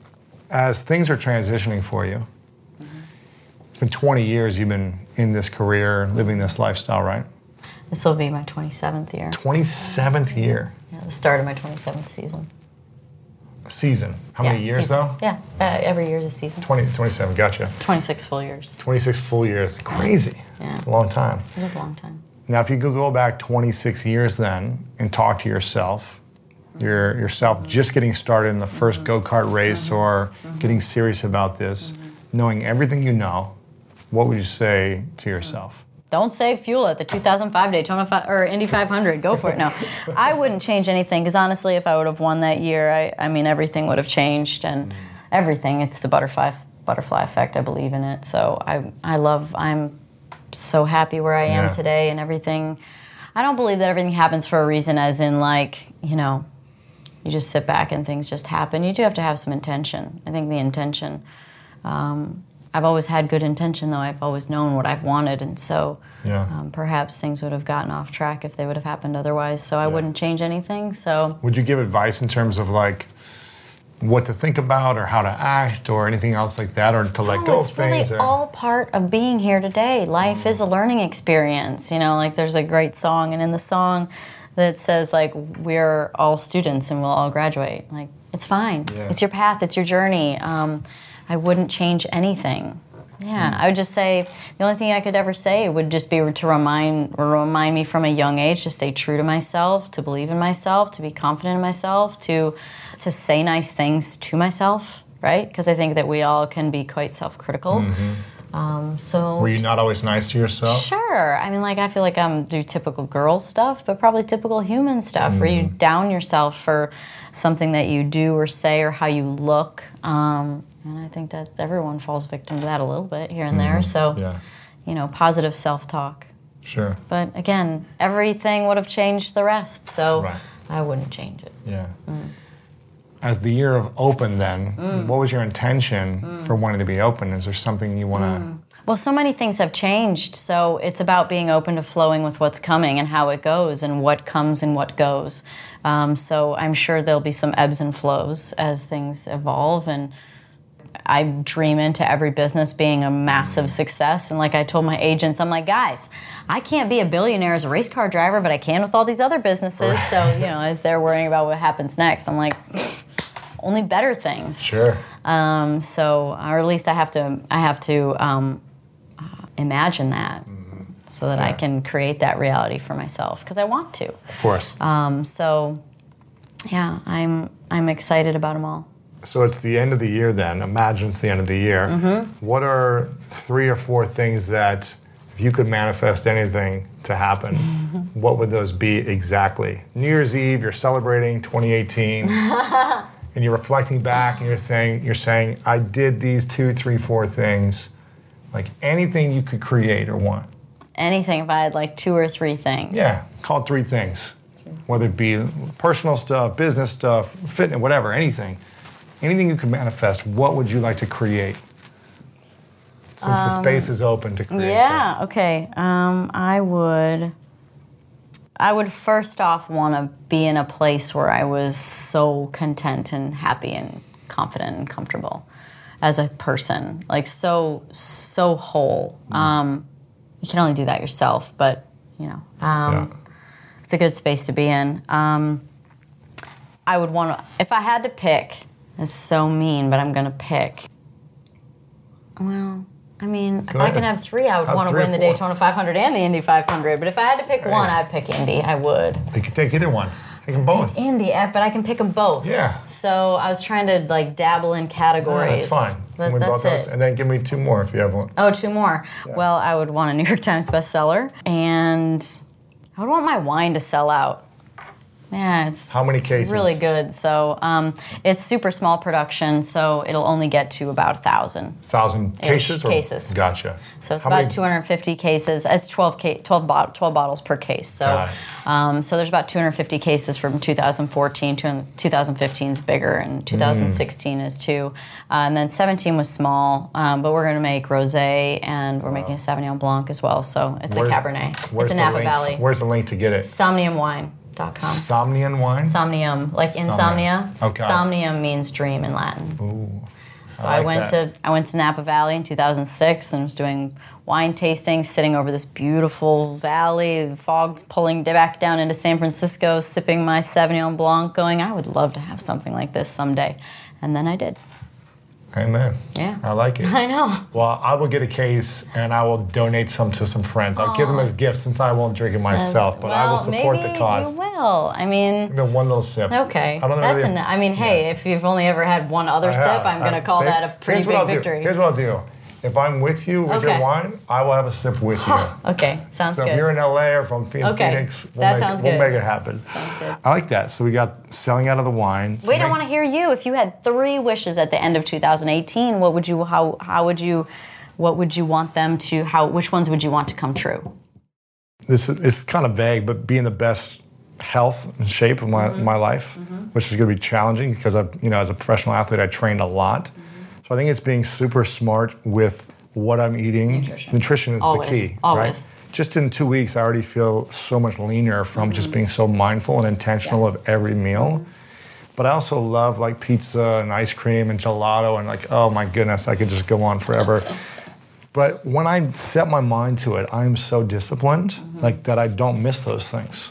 as things are transitioning for you, mm-hmm. it's been twenty years you've been in this career, living this lifestyle, right? This will be my twenty-seventh year. twenty-seventh year. Yeah, the start of my twenty-seventh season. Season. How yeah, many years, season. though? Yeah, uh, every year is a season. twenty, twenty-seven, gotcha. twenty-six full years. twenty-six full years. Crazy. Yeah. It's a long time. It is a long time. Now, if you could go back twenty-six years then and talk to yourself, mm-hmm. your yourself mm-hmm. just getting started in the first mm-hmm. go-kart race mm-hmm. or mm-hmm. getting serious about this, mm-hmm. knowing everything you know, what would you say to yourself? Don't save fuel at the two thousand five Daytona fi- or Indy five hundred. Go for it. No, I wouldn't change anything because honestly, if I would have won that year, I, I mean, everything would have changed, and everything. It's the butterfly butterfly effect. I believe in it. So I I love. I'm so happy where I am yeah. today, and everything. I don't believe that everything happens for a reason, as in like you know, you just sit back and things just happen. You do have to have some intention. I think the intention. Um, I've always had good intention, though. I've always known what I've wanted, and so yeah. um, perhaps things would have gotten off track if they would have happened otherwise, so I yeah. wouldn't change anything. So, would you give advice in terms of, like, what to think about or how to act or anything else like that, or to let no, go of things? It's really or... all part of being here today. Life mm. is a learning experience. You know, like there's a great song, and in the song that says, like, we're all students and we'll all graduate. Like, it's fine. Yeah. It's your path. It's your journey. Um, I wouldn't change anything. Yeah, I would just say the only thing I could ever say would just be to remind remind me from a young age to stay true to myself, to believe in myself, to be confident in myself, to to say nice things to myself, right? Because I think that we all can be quite self-critical. Mm-hmm. Um, so were you not always nice to yourself? Sure. I mean, like I feel like I'm do typical girl stuff, but probably typical human stuff, mm. where you down yourself for something that you do or say or how you look. Um, And I think that everyone falls victim to that a little bit here and there. So, yeah. you know, positive self-talk. Sure. But again, everything would have changed the rest, so right. I wouldn't change it. Yeah. Mm. As the year of open then, mm. what was your intention mm. for wanting to be open? Is there something you want to... Mm. Well, so many things have changed, so it's about being open to flowing with what's coming and how it goes and what comes and what goes. Um, so I'm sure there'll be some ebbs and flows as things evolve, and I dream into every business being a massive success. And like I told my agents, I'm like, guys, I can't be a billionaire as a race car driver, but I can with all these other businesses. Right. So, you know, as they're worrying about what happens next, I'm like, only better things. Sure. Um, so, or at least I have to, I have to um, uh, imagine that mm-hmm. so that yeah. I can create that reality for myself, because I want to. Of course. Um, so, yeah, I'm I'm excited about them all. So it's the end of the year then. Imagine it's the end of the year. Mm-hmm. What are three or four things that, if you could manifest anything to happen, mm-hmm. what would those be exactly? New Year's Eve, you're celebrating twenty eighteen, and you're reflecting back and you're saying, you're saying, I did these two, three, four things. Like anything you could create or want. Anything, if I had like two or three things. Yeah, call it three things. Whether it be personal stuff, business stuff, fitness, whatever, anything. Anything you could manifest, what would you like to create? Since um, the space is open to create. Yeah, that. okay. Um, I would I would first off want to be in a place where I was so content and happy and confident and comfortable as a person. Like so so whole. Mm. Um, you can only do that yourself, but you know. Um, yeah. It's a good space to be in. Um, I would want to, if I had to pick, it's so mean, but I'm going to pick. Well, I mean, Go if ahead. I can have three, I would have want to win the Daytona five hundred and the Indy five hundred. But if I had to pick hey. one, I'd pick Indy. I would. You could take either one. Take them both. Indy, but I can pick them both. Yeah. So I was trying to like dabble in categories. Yeah, that's fine. That, we that's those, it. And then give me two more if you have one. Oh, two more. Yeah. Well, I would want a New York Times bestseller, and I would want my wine to sell out. Yeah, it's, How many it's cases? really good. So um, it's super small production, so it'll only get to about a thousand. Thousand cases? Or? Cases. Gotcha. So it's How about many? two hundred fifty cases. It's twelve, ca- twelve, bo- twelve bottles per case. So um, so there's about two hundred fifty cases from two thousand fourteen. twenty fifteen is bigger, and two thousand sixteen mm. is too. Uh, and then seventeen was small, um, but we're going to make rosé, and we're wow. making a Sauvignon Blanc as well. So it's Where, a Cabernet. Where's It's a the Napa link? Valley. Where's the link to get it? Somnium Wine. Dot com. Somnium wine? Somnium, like insomnia. Okay. Somnium means dream in Latin. Ooh. So I, like I went that. to I went to Napa Valley in two thousand six and was doing wine tastings, sitting over this beautiful valley, fog pulling back down into San Francisco, sipping my Sauvignon Blanc, going, I would love to have something like this someday. And then I did. Amen. Yeah. I like it. I know. Well, I will get a case and I will donate some to some friends. I'll Aww. give them as gifts since I won't drink it myself, but well, I will support maybe the cause. You will. I mean, Maybe one little sip. Okay. I don't know That's really, an, I mean, hey, yeah. if you've only ever had one other I sip, have. I'm going to call I, that a pretty big victory. Do. Here's what I'll do. If I'm with you with okay. your wine, I will have a sip with you. Okay, sounds so good. So if you're in L A or if I'm in okay. Phoenix, we'll, that make, sounds it, we'll good. make it happen. Sounds good. I like that. So we got selling out of the wine. So Wait, make, I want to hear you. If you had three wishes at the end of two thousand eighteen, what would you? How how would you? What would you want them to? How? Which ones would you want to come true? This is it's kind of vague, but be in the best health and shape of my, mm-hmm. my life, mm-hmm. which is going to be challenging because I, you know, as a professional athlete, I trained a lot. Mm-hmm. So I think it's being super smart with what I'm eating. Nutrition, Nutrition is always, the key. Always. Right? Just in two weeks, I already feel so much leaner from mm-hmm. just being so mindful and intentional yeah. of every meal. Mm-hmm. But I also love like pizza and ice cream and gelato and like, oh my goodness, I could just go on forever. But when I set my mind to it, I'm so disciplined mm-hmm. like that I don't miss those things.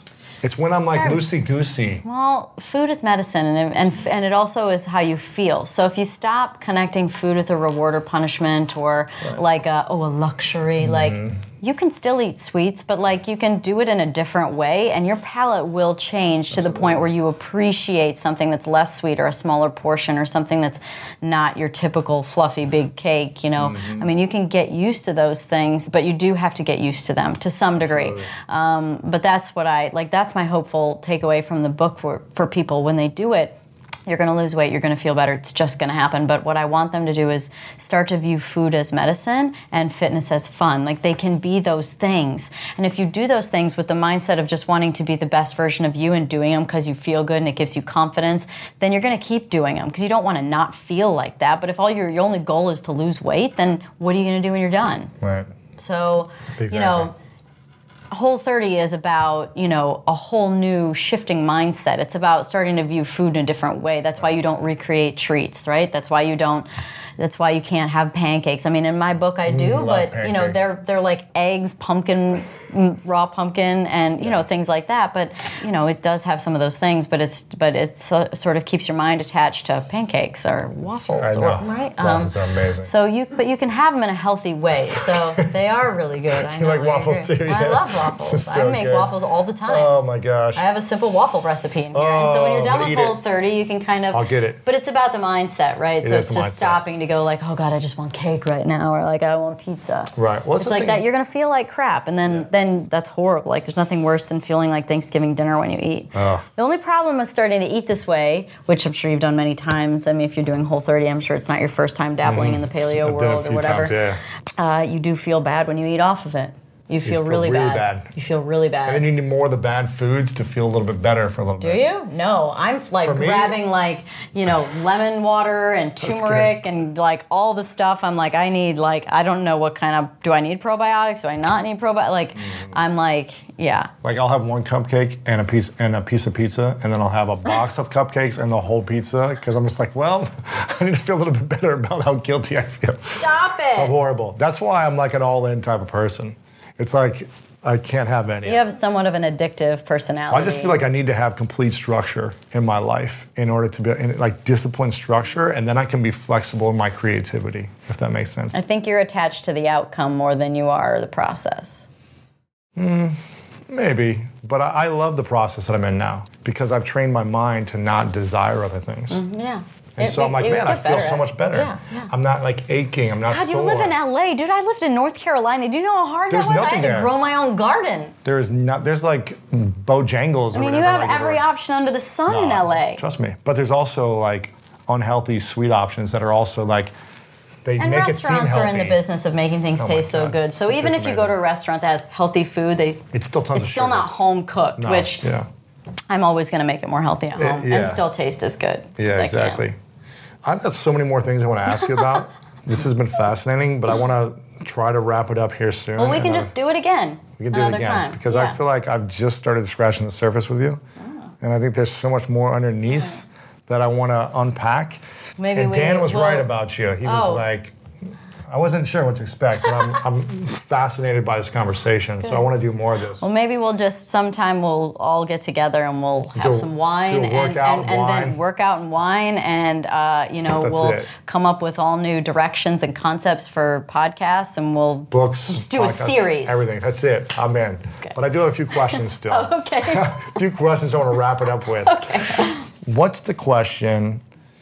It's when I'm like Start- loosey-goosey. Well, food is medicine, and it, and and it also is how you feel. So if you stop connecting food with a reward or punishment, or Right. like a, oh a luxury, like you can still eat sweets, but like you can do it in a different way, and your palate will change to the point where you appreciate something that's less sweet or a smaller portion or something that's not your typical fluffy big cake. You know, I mean, you can get used to those things, but you do have to get used to them to some degree. Um, but that's what I like. That's my hopeful takeaway from the book for for people when they do it. You're going to lose weight, you're going to feel better, it's just going to happen. But what I want them to do is start to view food as medicine and fitness as fun. Like they can be those things. And if you do those things with the mindset of just wanting to be the best version of you and doing them because you feel good and it gives you confidence, then you're going to keep doing them because you don't want to not feel like that. But if all your, your only goal is to lose weight, then what are you going to do when you're done? Right. So, Exactly. you know, Whole thirty is about, you know, a whole new shifting mindset. It's about starting to view food in a different way. That's why you don't recreate treats, right? That's why you don't, that's why you can't have pancakes. I mean, in my book I do, Mm, love but, you know, pancakes. they're they're like eggs, pumpkin, mm, raw pumpkin, and, you know, things like that. But, you know, it does have some of those things, but it's but it so, sort of keeps your mind attached to pancakes or waffles. I know. Or, right? Waffles are amazing. So you, but you can have them in a healthy way. So they are really good. I You know, like I waffles agree. too, I yeah. love waffles. I So make good. waffles all the time. Oh my gosh. I have a simple waffle recipe in here. and so when Oh, you're done but with eat Whole it. thirty, you can kind of. I'll get it. But it's about the mindset, right? It so is it's the just mindset. stopping to go like, oh God, I just want cake right now, or like I want pizza. Right. Well, it's it's the like thing- that. You're gonna feel like crap, and then then that's horrible. Like there's nothing worse than feeling like Thanksgiving dinner when you eat. Oh. The only problem with starting to eat this way, which I'm sure you've done many times. I mean, if you're doing Whole thirty, I'm sure it's not your first time dabbling in the paleo I've done it a world or few whatever. times, yeah. Uh, you do feel bad when you eat off of it. You feel, feel really, really bad. bad. You feel really bad. And then you need more of the bad foods to feel a little bit better for a little Do bit. you? No, I'm like For me- grabbing like, you know, lemon water and turmeric and like all the stuff. I'm like, I need like, I don't know what kind of, do I need probiotics? Do I not need probiotics? Like, I'm like, yeah. Like I'll have one cupcake and a piece and a piece of pizza, and then I'll have a box of cupcakes and the whole pizza because I'm just like, well, I need to feel a little bit better about how guilty I feel. Stop I'm it. horrible. That's why I'm like an all-in type of person. It's like I can't have any. You have somewhat of an addictive personality. I just feel like I need to have complete structure in my life in order to be in, like disciplined structure, and then I can be flexible in my creativity, if that makes sense. I think you're attached to the outcome more than you are the process. Maybe, but I, I love the process that I'm in now because I've trained my mind to not desire other things. Yeah. And It- so I'm like, it would man, I get feel better so at much it. better. Yeah, yeah. I'm not like aching. I'm not God, sore. you live in L A, dude. I lived in North Carolina. Do you know how hard There's that was? I nothing had to there. grow my own garden. There's not. There's like Bojangles. Or I mean, you whatever, have like, every or- option under the sun No, in L A. Trust me. But there's also like unhealthy sweet options that are also like they And make it seem restaurants healthy. are in the business of making things Oh my taste so God. good. So It's even just if you go to a amazing. restaurant that has healthy food, they It's still tons it's of still sugar. not home cooked, No, which yeah. I'm always going to make it more healthy at home yeah. and still taste as good. Yeah, as I can. exactly. I've got so many more things I want to ask you about. This has been fascinating, but I want to try to wrap it up here soon. Well, we can And, uh, just do it again. We can do another it again time. because I Yeah. feel like I've just started scratching the surface with you, and I think there's so much more underneath that I want to unpack. Maybe and we- Dan was well- right about you. He was Oh. like, I wasn't sure what to expect, but I'm, I'm fascinated by this conversation, so I want to do more of this. Well, maybe we'll just sometime we'll all get together and we'll have Do a- some wine, do a and, workout and, and wine. then work out and wine, and uh, you know That's we'll it. come up with all new directions and concepts for podcasts, and we'll Books, just do a podcasts, series. everything. That's it. I'm in. But I do have a few questions still. Okay. a few questions I want to wrap it up with. Okay. What's the question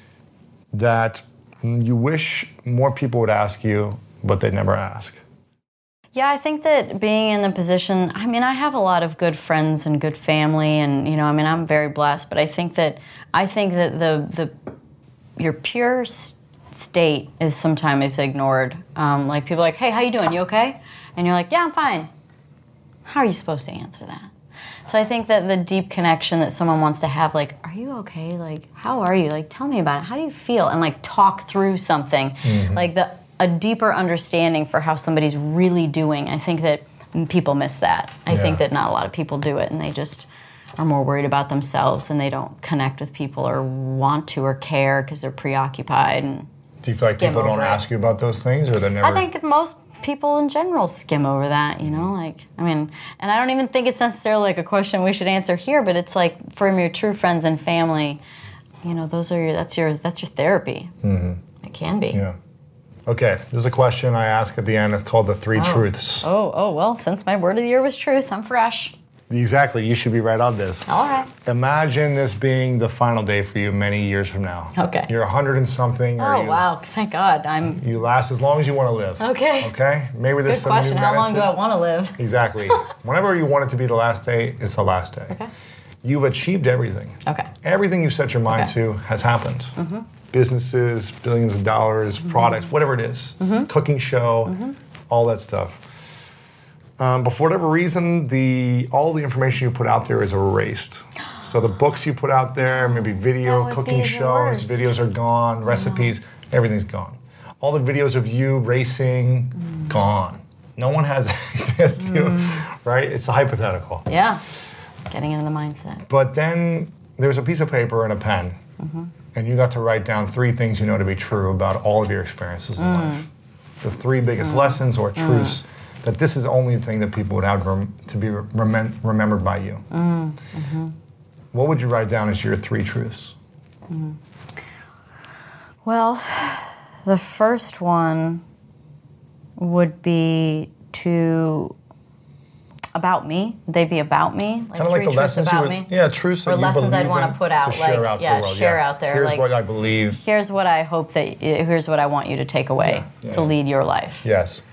that you wish more people would ask you, but they never ask? Yeah, I think that being in the position, I mean, I have a lot of good friends and good family, and you know, I mean, I'm very blessed. But I think that I think that the the your pure s- state is sometimes ignored. Um, like people are like, hey, how you doing? You okay? And you're like, yeah, I'm fine. How are you supposed to answer that? So I think that the deep connection that someone wants to have, like, are you okay? Like, how are you? Like, tell me about it. How do you feel? And like talk through something. Mm-hmm. Like the a deeper understanding for how somebody's really doing. I think that people miss that. I think Yeah. that not a lot of people do it, and they just are more worried about themselves, and they don't connect with people or want to or care because they're preoccupied. And Do you feel like skim people don't over it. ask you about those things, or they never? I think that most people in general skim over that, you know, like, I mean, and I don't even think it's necessarily like a question we should answer here, but it's like from your true friends and family, you know, those are your, that's your, that's your therapy. Mm-hmm. It can be. Yeah. Okay, this is a question I ask at the end. It's called the three oh. truths. Oh, oh, well, since my word of the year was truth, I'm fresh. Exactly, you should be right on this. All right. Imagine this being the final day for you many years from now. Okay. You're a hundred and something. Or Oh, you, wow, thank God. I'm. You last as long as you want to live. Okay. Okay? Maybe there's Good some question. new How long medicine. do I want to live? Exactly. Whenever you want it to be the last day, it's the last day. Okay. You've achieved everything. Okay. Everything you've set your mind Okay. to has happened. Mm-hmm. Businesses, billions of dollars, mm-hmm. products, whatever it is. Mm-hmm. Cooking show, mm-hmm. all that stuff. Um, but for whatever reason, the all the information you put out there is erased. So the books you put out there, maybe video, cooking shows, videos are gone, recipes, everything's gone. All the videos of you racing, mm. gone. No one has access to, mm. right? It's a hypothetical. Yeah, getting into the mindset. But then there's a piece of paper and a pen, mm-hmm. and you got to write down three things you know to be true about all of your experiences in Mm. life. The three biggest Mm. lessons or Mm. truths that this is the only thing that people would have rem- to be remem- remembered by you. Mm. Mm-hmm. What would you write down as your three truths? Mm. Well, the first one would be to about me. They'd be about me, like Kinda three like the truths lessons about you would, me. yeah, truths that or you lessons I'd believe want in to put out, to share like out to yeah, the world. share yeah. out there. Here's like, what I believe. Here's what I hope that. Here's what I want you to take away Yeah, yeah, to yeah. lead your life. Yes.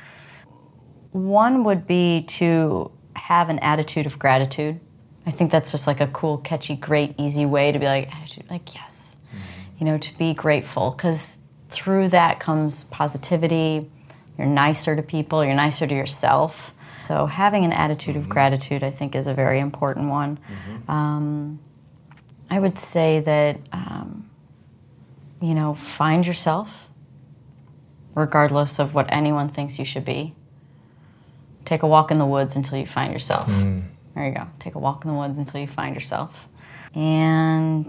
One would be to have an attitude of gratitude. I think that's just like a cool, catchy, great, easy way to be like, attitude, like yes, mm-hmm. you know, to be grateful, because through that comes positivity. You're nicer to people. You're nicer to yourself. So having an attitude mm-hmm. of gratitude, I think, is a very important one. Mm-hmm. Um, I would say that, um, you know, find yourself, regardless of what anyone thinks you should be. Take a walk in the woods until you find yourself. Mm. There you go. Take a walk in the woods until you find yourself. And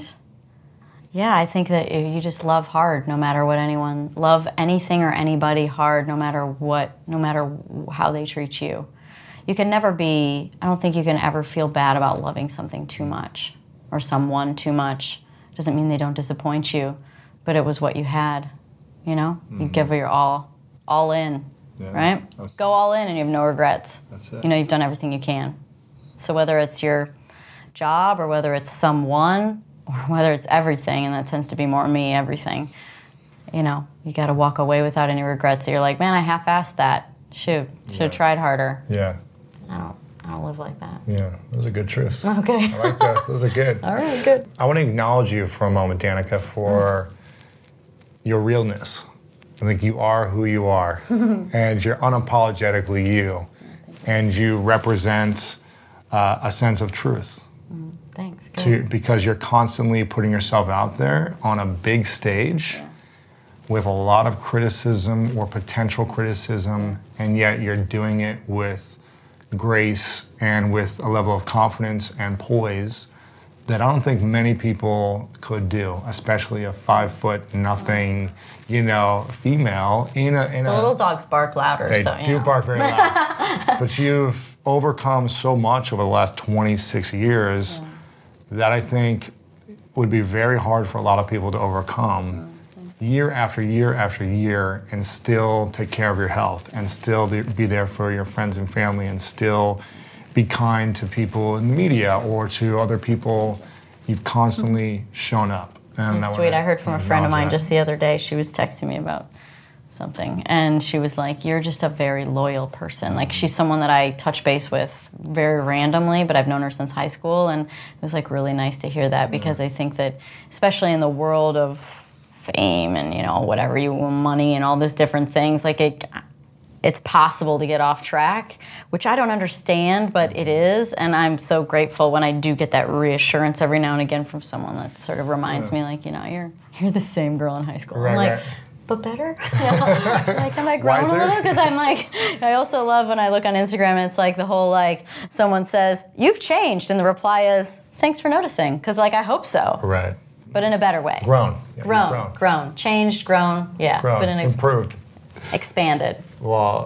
yeah, I think that you just love hard no matter what anyone, love anything or anybody hard no matter what, no matter how they treat you. You can never be, I don't think you can ever feel bad about loving something too much or someone too much. Doesn't mean they don't disappoint you, but it was what you had, you know? Mm-hmm. You give it your all, all in. Yeah, right? Absolutely. Go all in and you have no regrets. That's it. You know, you've done everything you can. So whether it's your job or whether it's someone or whether it's everything, and that tends to be more me, everything, you know, you got to walk away without any regrets. So you're like, man, I half-assed that. Shoot, should have yeah. tried harder. Yeah. I don't, I don't live like that. Yeah, those are good truths. Okay. I like those. Those are good. All right, good. I want to acknowledge you for a moment, Danica, for mm. your realness. I think you are who you are, and you're unapologetically you, you. and you represent uh, a sense of truth. Mm, thanks. Good. To, because you're constantly putting yourself out there on a big stage yeah. with a lot of criticism or potential criticism, and yet you're doing it with grace and with a level of confidence and poise that I don't think many people could do, especially a five foot nothing, you know, female in a in the a, little dogs bark louder. They so, you do know. bark very loud. But you've overcome so much over the last twenty-six years yeah. that I think would be very hard for a lot of people to overcome mm-hmm. year after year after year, and still take care of your health, and still be there for your friends and family, and still be kind to people in the media or to other people. You've constantly shown up. And I sweet. I heard from a friend of mine that. just the other day. She was texting me about something, and she was like, you're just a very loyal person. Like, she's someone that I touch base with very randomly, but I've known her since high school, and it was like really nice to hear that, because yeah. I think that, especially in the world of fame and, you know, whatever you want, money and all these different things, like it, it's possible to get off track, which I don't understand, but it is, and I'm so grateful when I do get that reassurance every now and again from someone that sort of reminds yeah. me, like, you know, you're you're the same girl in high school. Right, I'm like, right. but better? You know? Like, am I grown Wiser? a little? Because I'm like, I also love when I look on Instagram and it's like the whole, like, someone says, you've changed, and the reply is, thanks for noticing, because, like, I hope so. Right. But in a better way. Grown. Yeah, grown, grown. Grown. Changed, grown, yeah. Grown. But in a, Improved. Expanded. Well,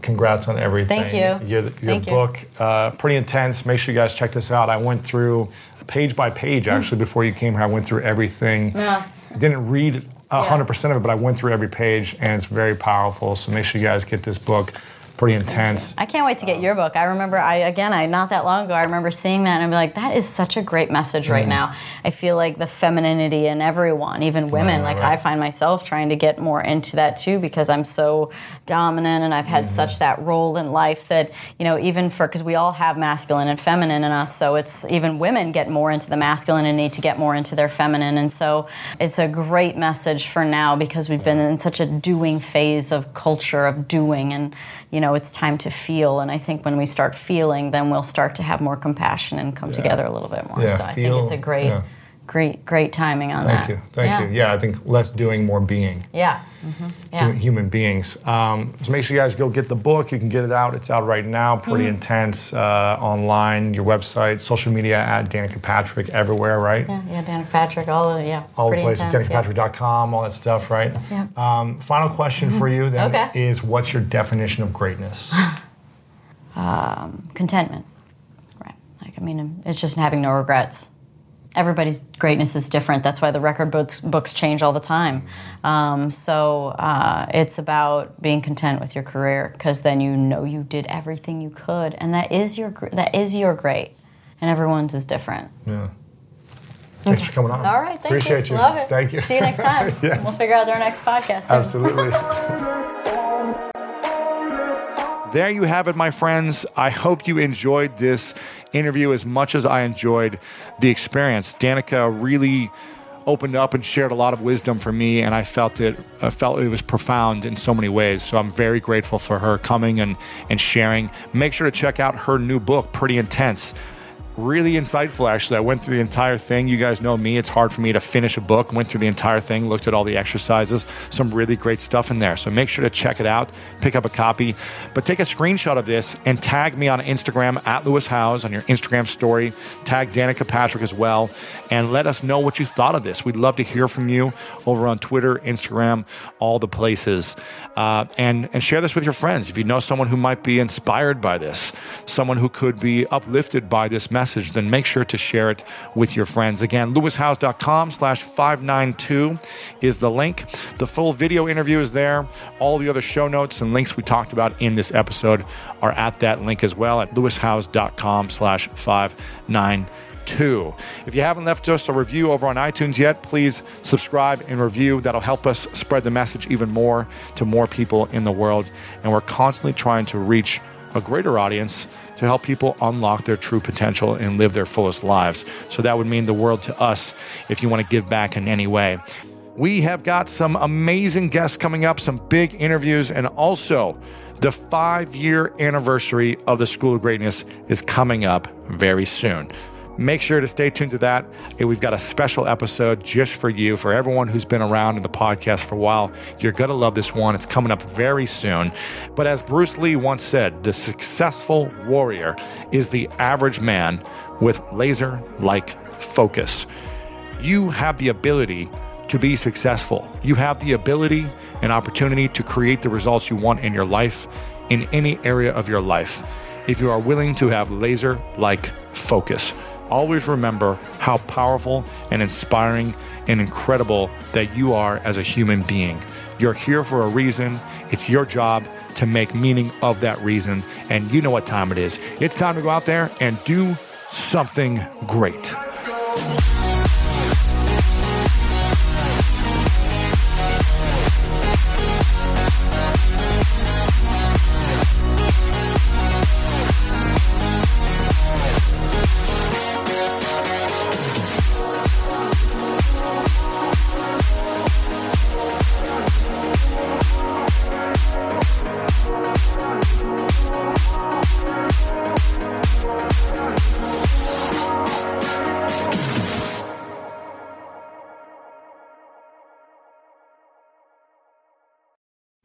congrats on everything. Thank you. Your, your Thank book, uh, pretty intense. Make sure you guys check this out. I went through page by page, actually, before you came here. I went through everything. Yeah. Didn't read one hundred percent of it, but I went through every page, and it's very powerful. So make sure you guys get this book. Pretty intense. I can't wait to get your book. I remember, I again, I not that long ago, I remember seeing that and I'd be like, that is such a great message right mm. now. I feel like the femininity in everyone, even women, right, like right. I find myself trying to get more into that too because I'm so dominant and I've had mm-hmm. such that role in life that, you know, even for, because we all have masculine and feminine in us, so it's even women get more into the masculine and need to get more into their feminine. And so it's a great message for now because we've been in such a doing phase of culture of doing and, you know, it's time to feel, and I think when we start feeling, then we'll start to have more compassion and come yeah. together a little bit more. Yeah, so I feel, think it's a great, yeah. great, great timing on Thank that. Thank you, thank yeah. you. Yeah, I think less doing, more being. Yeah. Mm-hmm. yeah. Human, human beings. Um, so make sure you guys go get the book. You can get it out. It's out right now. Pretty mm-hmm. intense. Uh, online, your website, social media at Danica Patrick, everywhere, right? Yeah, yeah, Danica Patrick, all of, yeah. All the places, intense, danica patrick dot com, yeah. all that stuff, right? Yeah. Um, final question mm-hmm. for you then okay. is, what's your definition of greatness? um, contentment. Right. Like, I mean, it's just having no regrets. Everybody's greatness is different. That's why the record books, books change all the time. Um, so uh, it's about being content with your career because then you know you did everything you could, and that is your that is your great, and everyone's is different. Yeah. Thanks for coming on. All right, thank Appreciate you. you. Love it. Thank you. See you next time. Yes. We'll figure out our next podcast soon. Absolutely. There you have it, my friends. I hope you enjoyed this interview as much as I enjoyed the experience. Danica really opened up and shared a lot of wisdom for me, and I felt it uh, felt it was profound in so many ways. So I'm very grateful for her coming and, and sharing. Make sure to check out her new book, Pretty Intense. Really insightful, actually. I went through the entire thing. You guys know me. It's hard for me to finish a book. Went through the entire thing, looked at all the exercises. Some really great stuff in there. So make sure to check it out. Pick up a copy. But take a screenshot of this and tag me on Instagram, at Lewis Howes, on your Instagram story. Tag Danica Patrick as well. And let us know what you thought of this. We'd love to hear from you over on Twitter, Instagram, all the places. Uh, and, and share this with your friends. If you know someone who might be inspired by this, someone who could be uplifted by this message, message, then make sure to share it with your friends. Again, lewis howes dot com slash five nine two is the link. The full video interview is there. All the other show notes and links we talked about in this episode are at that link as well at lewis howes dot com slash five nine two. If you haven't left us a review over on iTunes yet, please subscribe and review. That'll help us spread the message even more to more people in the world. And we're constantly trying to reach a greater audience to help people unlock their true potential and live their fullest lives. So that would mean the world to us if you want to give back in any way. We have got some amazing guests coming up, some big interviews, and also the five-year anniversary of the School of Greatness is coming up very soon. Make sure to stay tuned to that. We've got a special episode just for you, for everyone who's been around in the podcast for a while. You're going to love this one. It's coming up very soon. But as Bruce Lee once said, the successful warrior is the average man with laser-like focus. You have the ability to be successful. You have the ability and opportunity to create the results you want in your life, in any area of your life, if you are willing to have laser-like focus. Always remember how powerful and inspiring and incredible that you are as a human being. You're here for a reason. It's your job to make meaning of that reason. And you know what time it is. It's time to go out there and do something great.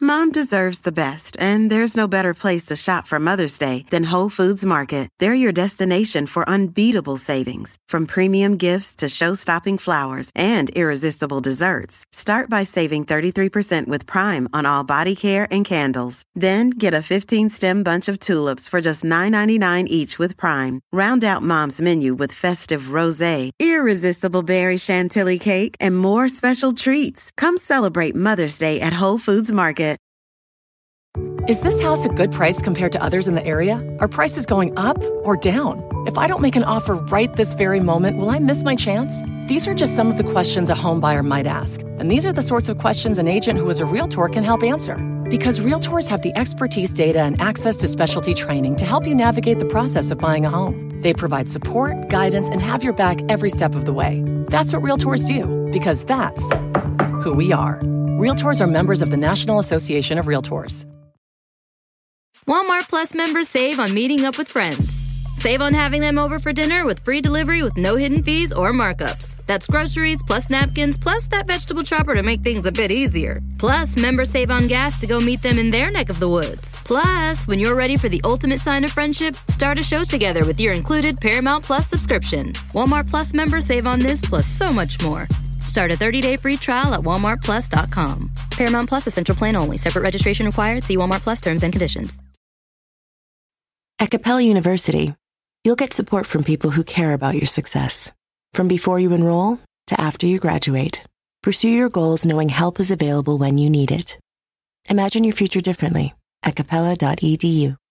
Mom deserves the best, and there's no better place to shop for Mother's Day than Whole Foods Market. They're your destination for unbeatable savings, from premium gifts to show-stopping flowers and irresistible desserts. Start by saving thirty-three percent with Prime on all body care and candles. Then get a fifteen-stem bunch of tulips for just nine ninety-nine each with Prime. Round out Mom's menu with festive rosé, irresistible berry chantilly cake, and more special treats. Come celebrate Mother's Day at Whole Foods Market. Is this house a good price compared to others in the area? Are prices going up or down? If I don't make an offer right this very moment, will I miss my chance? These are just some of the questions a home buyer might ask. And these are the sorts of questions an agent who is a Realtor can help answer. Because Realtors have the expertise, data, and access to specialty training to help you navigate the process of buying a home. They provide support, guidance, and have your back every step of the way. That's what Realtors do, because that's who we are. Realtors are members of the National Association of Realtors. Walmart Plus members save on meeting up with friends. Save on having them over for dinner with free delivery with no hidden fees or markups. That's groceries plus napkins plus that vegetable chopper to make things a bit easier. Plus, members save on gas to go meet them in their neck of the woods. Plus, when you're ready for the ultimate sign of friendship, start a show together with your included Paramount Plus subscription. Walmart Plus members save on this plus so much more. Start a thirty-day free trial at walmart plus dot com. Paramount Plus Essential Plan only. Separate registration required. See Walmart Plus terms and conditions. At Capella University, you'll get support from people who care about your success. From before you enroll to after you graduate, pursue your goals knowing help is available when you need it. Imagine your future differently at capella dot e d u.